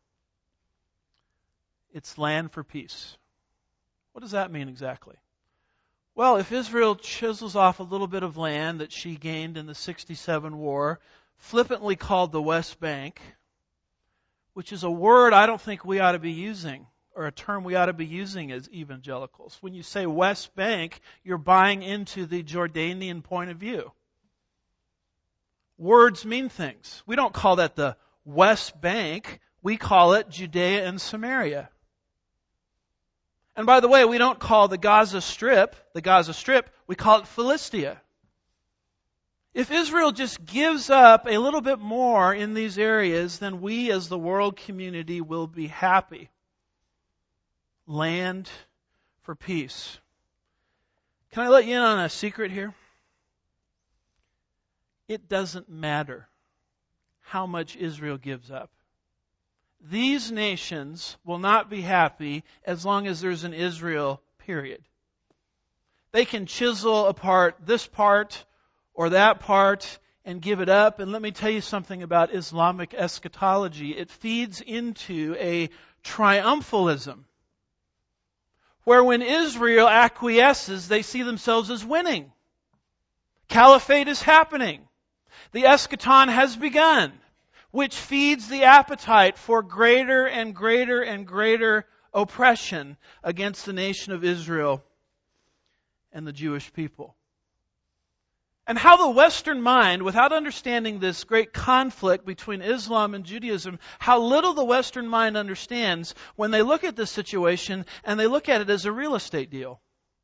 It's land for peace. What does that mean exactly? Well, if Israel chisels off a little bit of land that she gained in the 67 war, flippantly called the West Bank, which is a word I don't think we ought to be using, or a term we ought to be using as evangelicals. When you say West Bank, you're buying into the Jordanian point of view. Words mean things. We don't call that the West Bank. We call it Judea and Samaria. And by the way, we don't call the Gaza Strip, we call it Philistia. If Israel just gives up a little bit more in these areas, then we as the world community will be happy. Land for peace. Can I let you in on a secret here? It doesn't matter how much Israel gives up. These nations will not be happy as long as there's an Israel, period. They can chisel apart this part or that part and give it up. And let me tell you something about Islamic eschatology. It feeds into a triumphalism, where when Israel acquiesces, they see themselves as winning. Caliphate is happening. The eschaton has begun, which feeds the appetite for greater and greater and greater oppression against the nation of Israel and the Jewish people. And how the Western mind, without understanding this great conflict between Islam and Judaism, how little the Western mind understands when they look at this situation and they look at it as a real estate deal.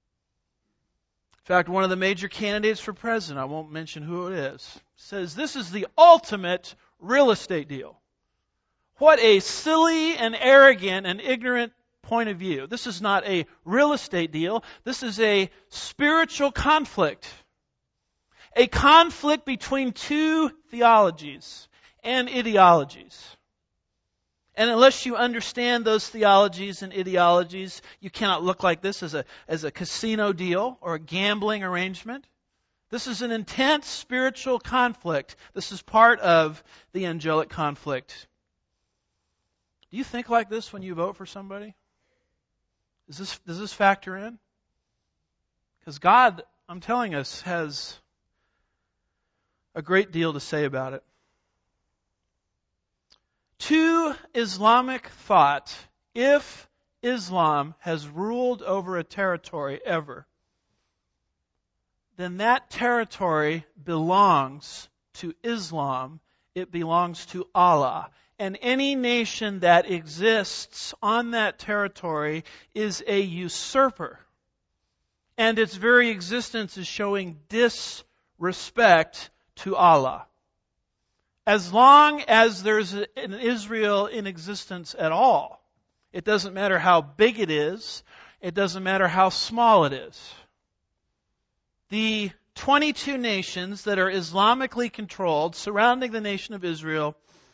In fact, one of the major candidates for president, I won't mention who it is, says this is the ultimate real estate deal. What a silly and arrogant and ignorant point of view. This is not a real estate deal. This is a spiritual conflict. A conflict between two theologies and ideologies. And unless you understand those theologies and ideologies, you cannot look like this as a casino deal or a gambling arrangement. This is an intense spiritual conflict. This is part of the angelic conflict. Do you think like this when you vote for somebody? Does this factor in? Because God, I'm telling us, has a great deal to say about it. To Islamic thought, if Islam has ruled over a territory ever, then that territory belongs to Islam. It belongs to Allah. And any nation that exists on that territory is a usurper. And its very existence is showing disrespect to Allah. As long as there's an Israel in existence at all, it doesn't matter how big it is, it doesn't matter how small it is. The 22 nations that are Islamically controlled surrounding the nation of Israel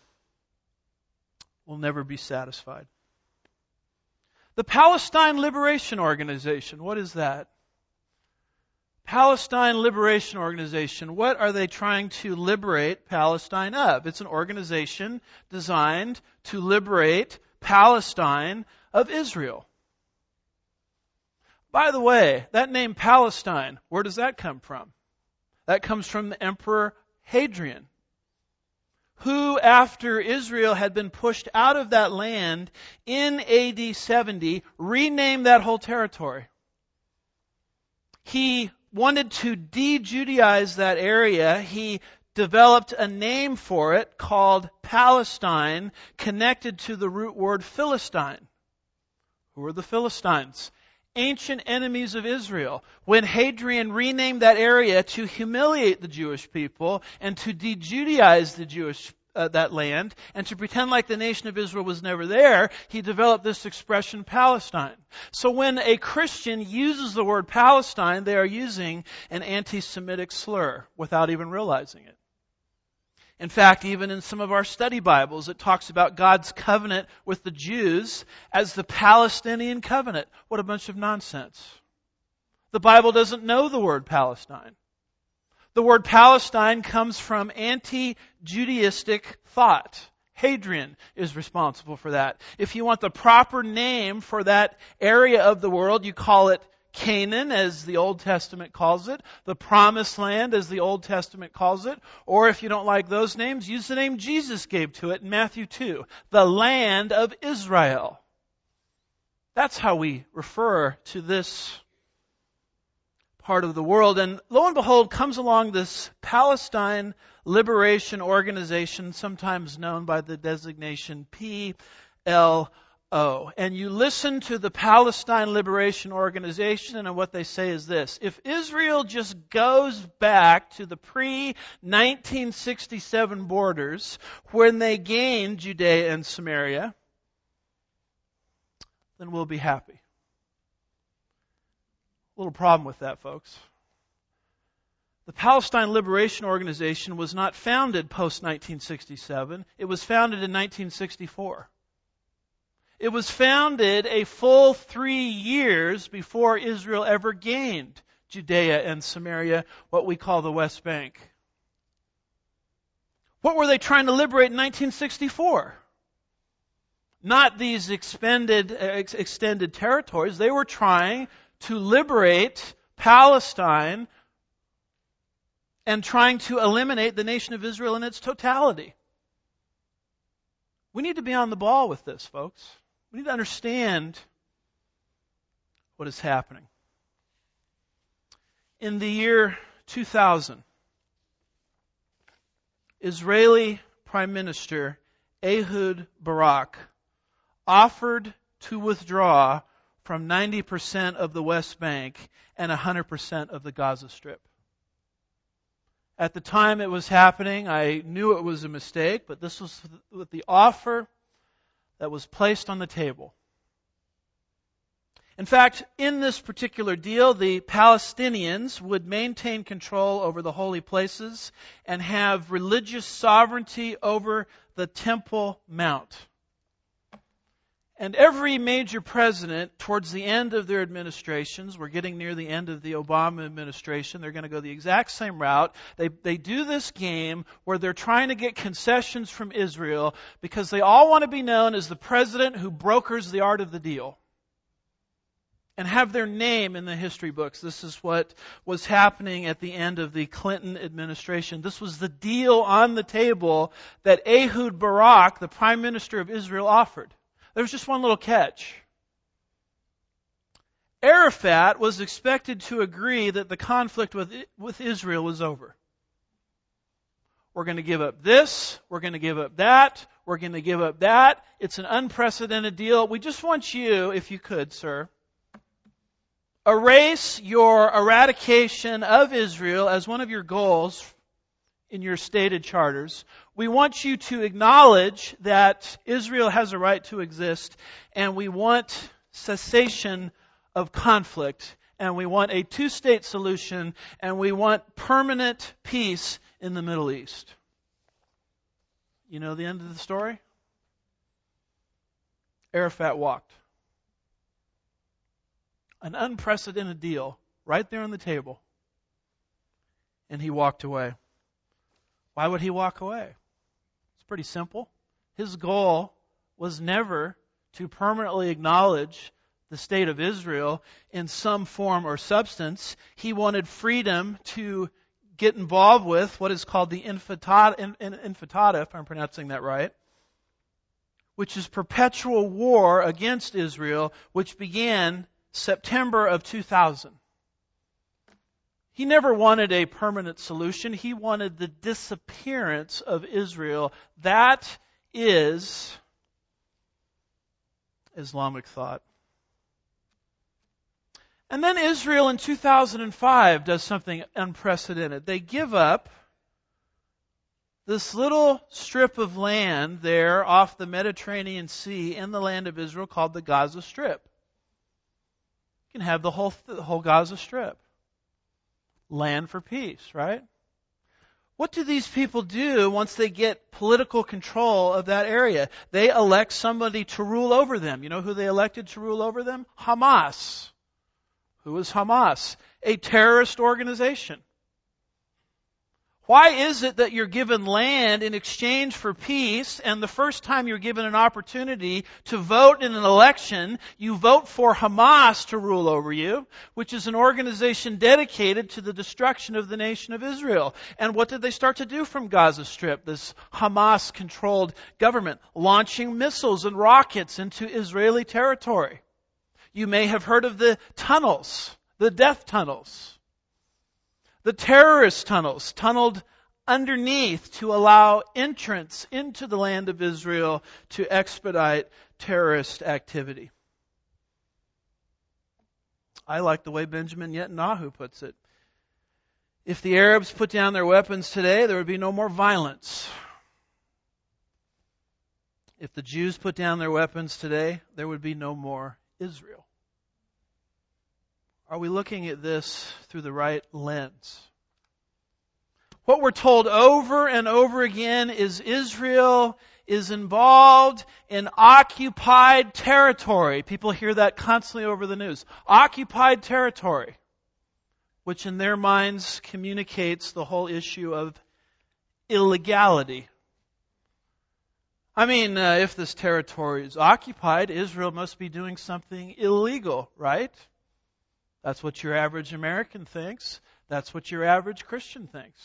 will never be satisfied. The Palestine Liberation Organization, what is that? Palestine Liberation Organization. What are they trying to liberate Palestine of? It's an organization designed to liberate Palestine of Israel. By the way, that name Palestine, where does that come from? That comes from the Emperor Hadrian, who, after Israel had been pushed out of that land in AD 70, renamed that whole territory. He wanted to de-Judaize that area. He developed a name for it called Palestine, connected to the root word Philistine. Who are the Philistines? Ancient enemies of Israel. When Hadrian renamed that area to humiliate the Jewish people and to de-Judaize the Jewish that land and to pretend like the nation of Israel was never there, he developed this expression Palestine. So when a Christian uses the word Palestine, they are using an anti-Semitic slur without even realizing it. In fact, even in some of our study Bibles, it talks about God's covenant with the Jews as the Palestinian covenant. What a bunch of nonsense. The Bible doesn't know the word Palestine. The word Palestine comes from anti-Judaistic thought, Hadrian is responsible for that. If you want the proper name for that area of the world, you call it Canaan, as the Old Testament calls it, the Promised Land, as the Old Testament calls it, or if you don't like those names, use the name Jesus gave to it in Matthew 2, the land of Israel. That's how we refer to this part of the world. And lo and behold, comes along this Palestine Liberation Organization, sometimes known by the designation PLO. And you listen to the Palestine Liberation Organization, and what they say is this: if Israel just goes back to the pre-1967 borders when they gained Judea and Samaria, then we'll be happy. A little problem with that, folks. The Palestine Liberation Organization was not founded post-1967. It was founded in 1964. It was founded a full 3 years before Israel ever gained Judea and Samaria, what we call the West Bank. What were they trying to liberate in 1964? Not these extended territories. They were trying to liberate Palestine and trying to eliminate the nation of Israel in its totality. We need to be on the ball with this, folks. We need to understand what is happening. In the year 2000, Israeli Prime Minister Ehud Barak offered to withdraw from 90% of the West Bank and 100% of the Gaza Strip. At the time it was happening, I knew it was a mistake, but this was the offer that was placed on the table. In fact, in this particular deal, the Palestinians would maintain control over the holy places and have religious sovereignty over the Temple Mount. And every major president, towards the end of their administrations, we're getting near the end of the Obama administration, they're going to go the exact same route. They do this game where they're trying to get concessions from Israel because they all want to be known as the president who brokers the art of the deal and have their name in the history books. This is what was happening at the end of the Clinton administration. This was the deal on the table that Ehud Barak, the Prime Minister of Israel, offered. There was just one little catch. Arafat was expected to agree that the conflict with Israel was over. We're going to give up this, we're going to give up that, we're going to give up that. It's an unprecedented deal. We just want you, if you could, sir, erase your eradication of Israel as one of your goals in your stated charters. We want you to acknowledge that Israel has a right to exist, and we want cessation of conflict, and we want a two-state solution, and we want permanent peace in the Middle East. You know the end of the story? Arafat walked. An unprecedented deal right there on the table, and he walked away. Why would he walk away? It's pretty simple. His goal was never to permanently acknowledge the state of Israel in some form or substance. He wanted freedom to get involved with what is called the Intifada, if I'm pronouncing that right, which is perpetual war against Israel, which began September of 2000. He never wanted a permanent solution. He wanted the disappearance of Israel. That is Islamic thought. And then Israel in 2005 does something unprecedented. They give up this little strip of land there off the Mediterranean Sea in the land of Israel called the Gaza Strip. You can have the whole Gaza Strip. Land for peace, right? What do these people do once they get political control of that area? They elect somebody to rule over them. You know who they elected to rule over them? Hamas. Who is Hamas? A terrorist organization. Why is it that you're given land in exchange for peace, and the first time you're given an opportunity to vote in an election, you vote for Hamas to rule over you, which is an organization dedicated to the destruction of the nation of Israel? And what did they start to do from Gaza Strip, this Hamas-controlled government? Launching missiles and rockets into Israeli territory. You may have heard of the tunnels, the death tunnels. The terrorist tunnels, tunneled underneath to allow entrance into the land of Israel to expedite terrorist activity. I like the way Benjamin Netanyahu puts it. If the Arabs put down their weapons today, there would be no more violence. If the Jews put down their weapons today, there would be no more Israel. Are we looking at this through the right lens? What we're told over and over again is Israel is involved in occupied territory. People hear that constantly over the news. Occupied territory, which in their minds communicates the whole issue of illegality. I mean, if this territory is occupied, Israel must be doing something illegal, right? That's what your average American thinks. That's what your average Christian thinks.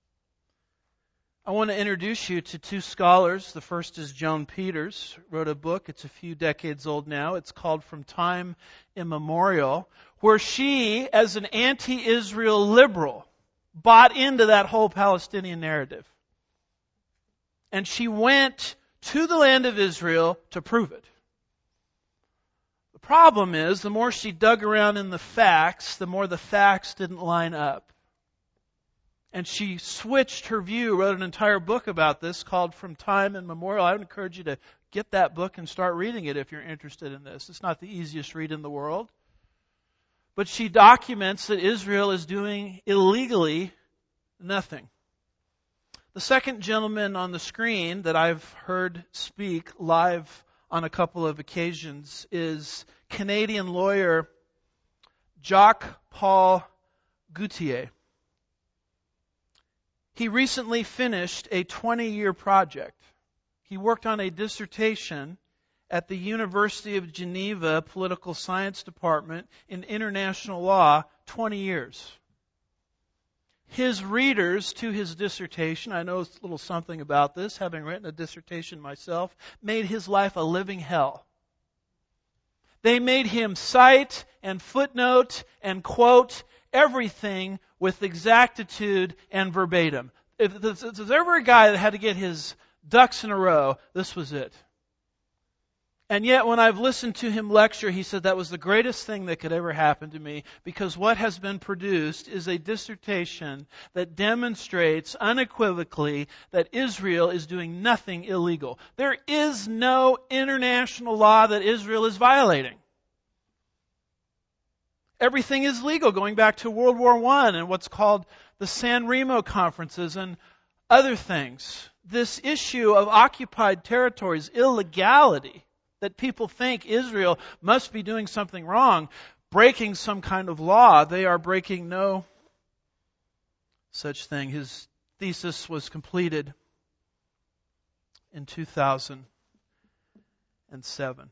I want to introduce you to two scholars. The first is Joan Peters, wrote a book. It's a few decades old now. It's called From Time Immemorial, where she, as an anti-Israel liberal, bought into that whole Palestinian narrative. And she went to the land of Israel to prove it. The problem is, the more she dug around in the facts, the more the facts didn't line up. And she switched her view, wrote an entire book about this called From Time Immemorial. I would encourage you to get that book and start reading it if you're interested in this. It's not the easiest read in the world. But she documents that Israel is doing illegally nothing. The second gentleman on the screen that I've heard speak live on a couple of occasions is Canadian lawyer Jacques-Paul Gauthier. He recently finished a 20-year project. He worked on a dissertation at the University of Geneva Political Science Department in International Law, 20 years. His readers to his dissertation, I know a little something about this, having written a dissertation myself, made his life a living hell. They made him cite and footnote and quote everything with exactitude and verbatim. If there's ever a guy that had to get his ducks in a row, this was it. And yet when I've listened to him lecture, he said that was the greatest thing that could ever happen to me, because what has been produced is a dissertation that demonstrates unequivocally that Israel is doing nothing illegal. There is no international law that Israel is violating. Everything is legal, going back to World War I and what's called the San Remo conferences and other things. This issue of occupied territories, illegality, that people think Israel must be doing something wrong, breaking some kind of law. They are breaking no such thing. His thesis was completed in 2007.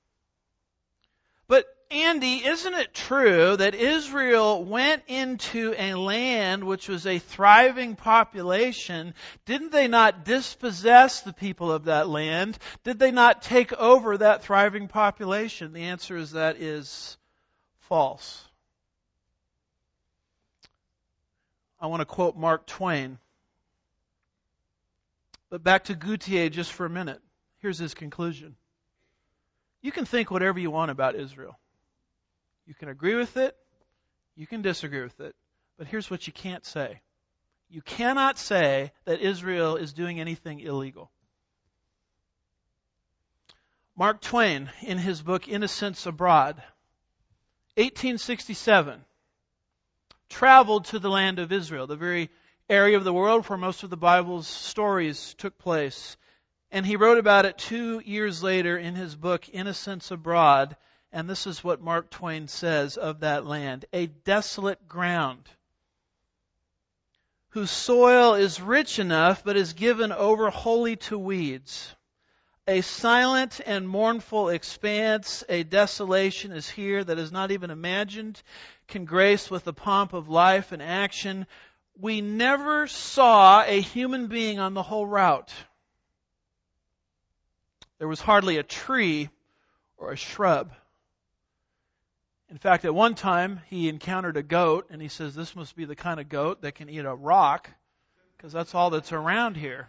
But Andy, isn't it true that Israel went into a land which was a thriving population? Didn't they not dispossess the people of that land? Did they not take over that thriving population? The answer is that is false. I want to quote Mark Twain. But back to Gauthier just for a minute. Here's his conclusion. You can think whatever you want about Israel. You can agree with it. You can disagree with it. But here's what you can't say. You cannot say that Israel is doing anything illegal. Mark Twain, in his book Innocents Abroad, 1867, traveled to the land of Israel, the very area of the world where most of the Bible's stories took place. And he wrote about it 2 years later in his book Innocents Abroad. And this is what Mark Twain says of that land. A desolate ground, whose soil is rich enough but is given over wholly to weeds. A silent and mournful expanse, a desolation is here that is not even imagined, can grace with the pomp of life and action. We never saw a human being on the whole route. There was hardly a tree or a shrub. In fact, at one time, he encountered a goat, and he says, this must be the kind of goat that can eat a rock, because that's all that's around here.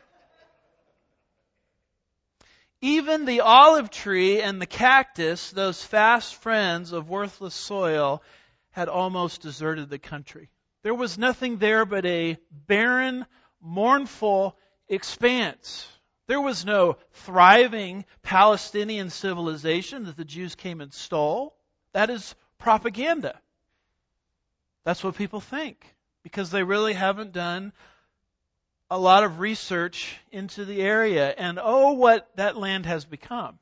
Even the olive tree and the cactus, those fast friends of worthless soil, had almost deserted the country. There was nothing there but a barren, mournful expanse. There was no thriving Palestinian civilization that the Jews came and stole. That is propaganda. That's what people think, because they really haven't done a lot of research into the area. And oh, what that land has become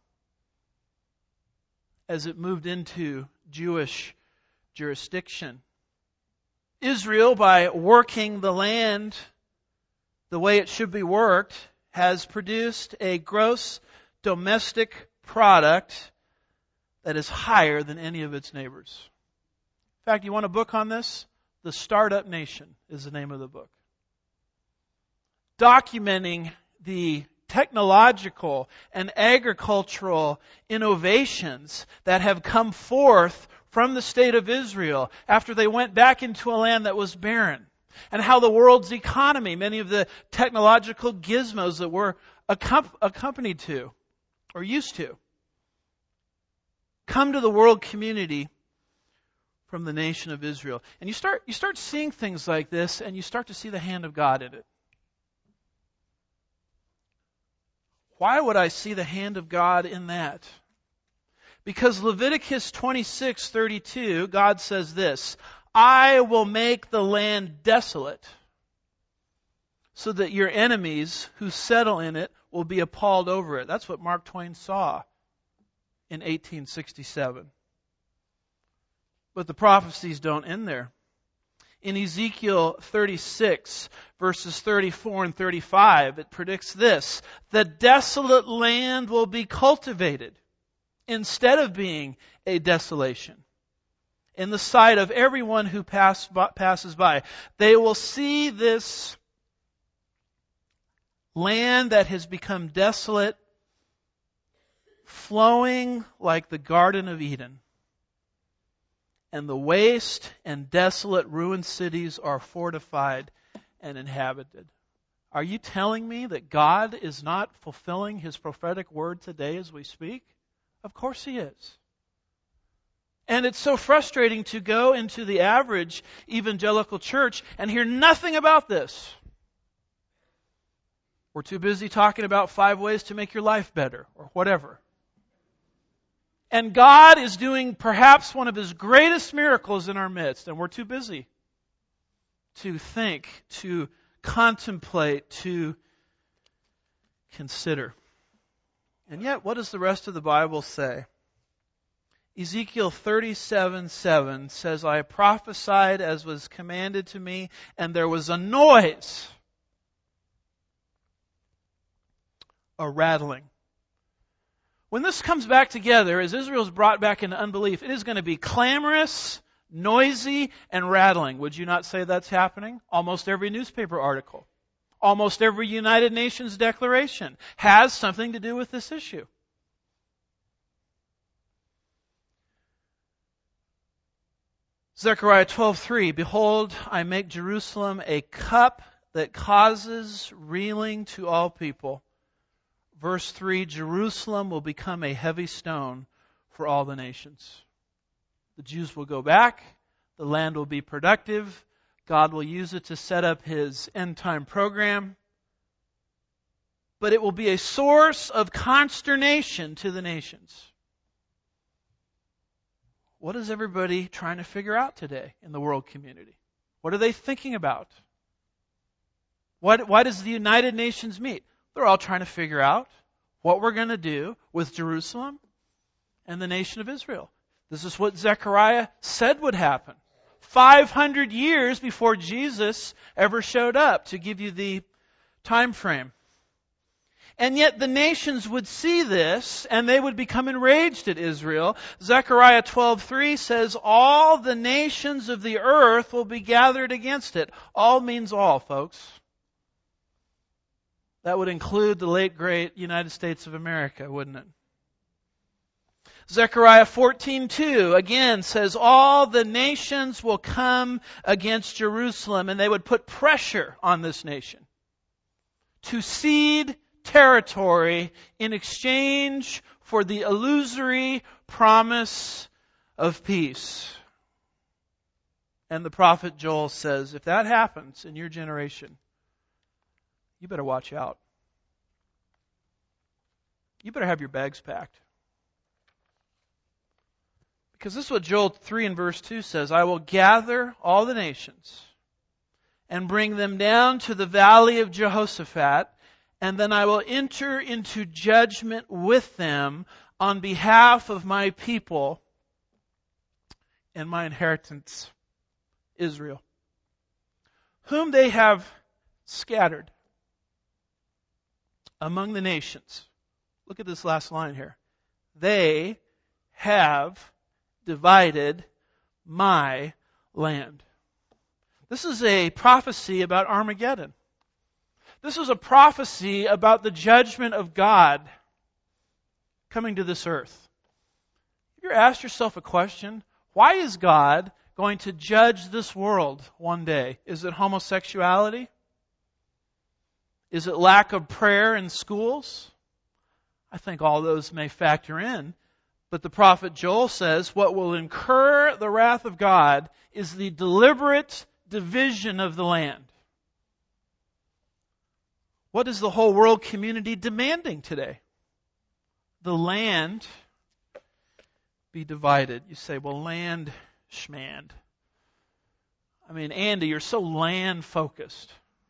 as it moved into Jewish jurisdiction. Israel, by working the land the way it should be worked, has produced a gross domestic product that is higher than any of its neighbors. In fact, you want a book on this? The Startup Nation is the name of the book. Documenting the technological and agricultural innovations that have come forth from the state of Israel after they went back into a land that was barren. And how the world's economy, many of the technological gizmos that we're accompanied to, or used to, come to the world community from the nation of Israel. And you start seeing things like this, and you start to see the hand of God in it. Why would I see the hand of God in that? Because Leviticus 26:32, God says this, I will make the land desolate so that your enemies who settle in it will be appalled over it. That's what Mark Twain saw in 1867. But the prophecies don't end there. In Ezekiel 36, verses 34 and 35, it predicts this: the desolate land will be cultivated instead of being a desolation in the sight of everyone who passes by. They will see this land that has become desolate flowing like the Garden of Eden. And the waste and desolate ruined cities are fortified and inhabited. Are you telling me that God is not fulfilling His prophetic word today as we speak? Of course He is. And it's so frustrating to go into the average evangelical church and hear nothing about this. We're too busy talking about 5 ways to make your life better, or whatever. And God is doing perhaps one of His greatest miracles in our midst, and we're too busy to think, to contemplate, to consider. And yet, what does the rest of the Bible say? Ezekiel 37:7 says, I prophesied as was commanded to me, and there was a noise, a rattling. When this comes back together, as Israel is brought back into unbelief, it is going to be clamorous, noisy, and rattling. Would you not say that's happening? Almost every newspaper article, almost every United Nations declaration has something to do with this issue. Zechariah 12:3, behold, I make Jerusalem a cup that causes reeling to all people. Verse 3, Jerusalem will become a heavy stone for all the nations. The Jews will go back. The land will be productive. God will use it to set up His end-time program. But it will be a source of consternation to the nations. What is everybody trying to figure out today in the world community? What are they thinking about? Why does the United Nations meet? They're all trying to figure out what we're going to do with Jerusalem and the nation of Israel. This is what Zechariah said would happen 500 years before Jesus ever showed up, to give you the time frame. And yet the nations would see this, and they would become enraged at Israel. Zechariah 12:3 says, all the nations of the earth will be gathered against it. All means all, folks. That would include the late great United States of America, wouldn't it? Zechariah 14:2 again says, all the nations will come against Jerusalem, and they would put pressure on this nation to cede territory in exchange for the illusory promise of peace. And the prophet Joel says, if that happens in your generation, you better watch out. You better have your bags packed. Because this is what Joel 3 and verse 2 says, I will gather all the nations and bring them down to the valley of Jehoshaphat, and then I will enter into judgment with them on behalf of my people and my inheritance, Israel, whom they have scattered among the nations. Look at this last line here. They have divided my land. This is a prophecy about Armageddon. This is a prophecy about the judgment of God coming to this earth. Have you ever asked yourself a question? Why is God going to judge this world one day? Is it homosexuality? Is it lack of prayer in schools? I think all those may factor in. But the prophet Joel says what will incur the wrath of God is the deliberate division of the land. What is the whole world community demanding today? The land be divided. You say, well, land schmand. I mean, Andy, you're so land focused.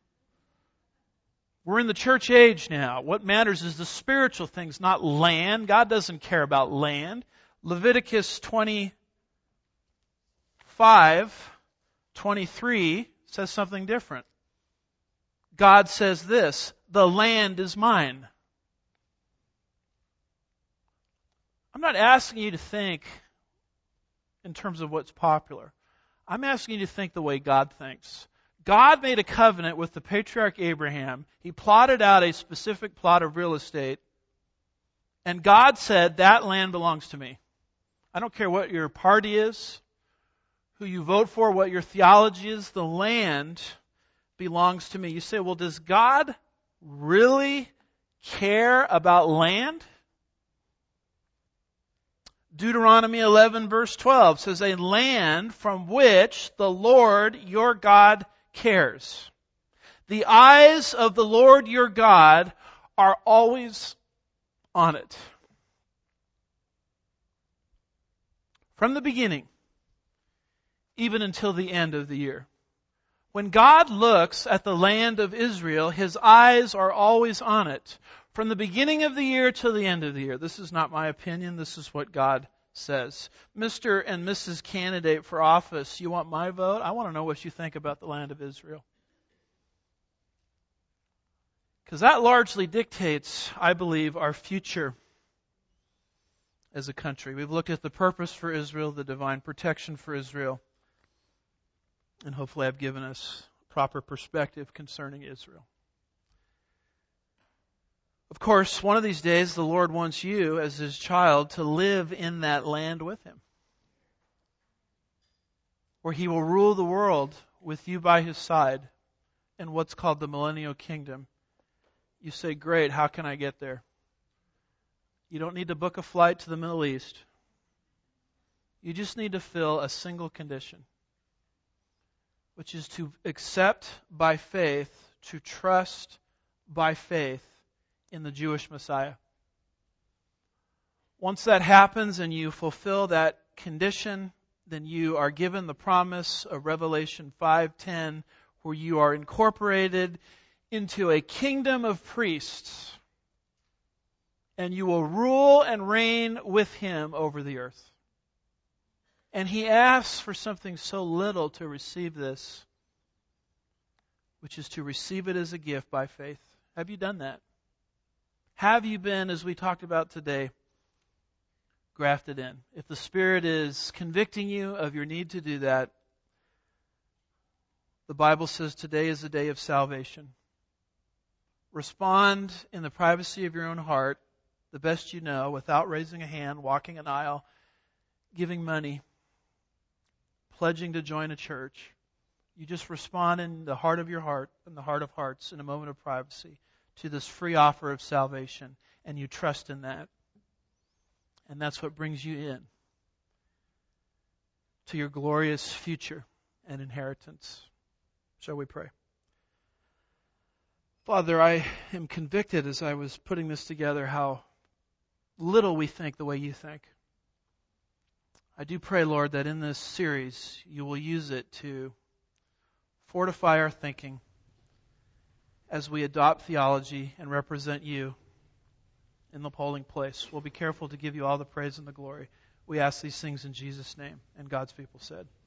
We're in the church age now. What matters is the spiritual things, not land. God doesn't care about land. Leviticus 25:23 says something different. God says this, the land is mine. I'm not asking you to think in terms of what's popular. I'm asking you to think the way God thinks. God made a covenant with the patriarch Abraham. He plotted out a specific plot of real estate. And God said, that land belongs to me. I don't care what your party is, who you vote for, what your theology is, the land belongs to me. You say, well, does God really care about land? Deuteronomy 11 verse 12 says, a land from which the Lord your God cares. The eyes of the Lord your God are always on it. From the beginning, even until the end of the year. When God looks at the land of Israel, His eyes are always on it. From the beginning of the year till the end of the year. This is not my opinion. This is what God says. Mr. and Mrs. Candidate for office, you want my vote? I want to know what you think about the land of Israel. Because that largely dictates, I believe, our future as a country. We've looked at the purpose for Israel, the divine protection for Israel, and hopefully I've given us proper perspective concerning Israel. Of course, one of these days, the Lord wants you, as His child, to live in that land with Him, where He will rule the world with you by His side in what's called the millennial kingdom. You say, great, how can I get there? You don't need to book a flight to the Middle East. You just need to fill a single condition, which is to accept by faith, to trust by faith in the Jewish Messiah. Once that happens and you fulfill that condition, then you are given the promise of Revelation 5:10, where you are incorporated into a kingdom of priests, and you will rule and reign with Him over the earth. And He asks for something so little to receive this, which is to receive it as a gift by faith. Have you done that? Have you been, as we talked about today, grafted in? If the Spirit is convicting you of your need to do that, the Bible says today is the day of salvation. Respond in the privacy of your own heart, the best you know, without raising a hand, walking an aisle, giving money, pledging to join a church. You just respond in the heart of your heart, in the heart of hearts, in a moment of privacy, to this free offer of salvation, and you trust in that. And that's what brings you in to your glorious future and inheritance. Shall we pray? Father, I am convicted as I was putting this together how little we think the way you think. I do pray, Lord, that in this series you will use it to fortify our thinking as we adopt theology and represent you in the polling place. We'll be careful to give you all the praise and the glory. We ask these things in Jesus' name. And God's people said.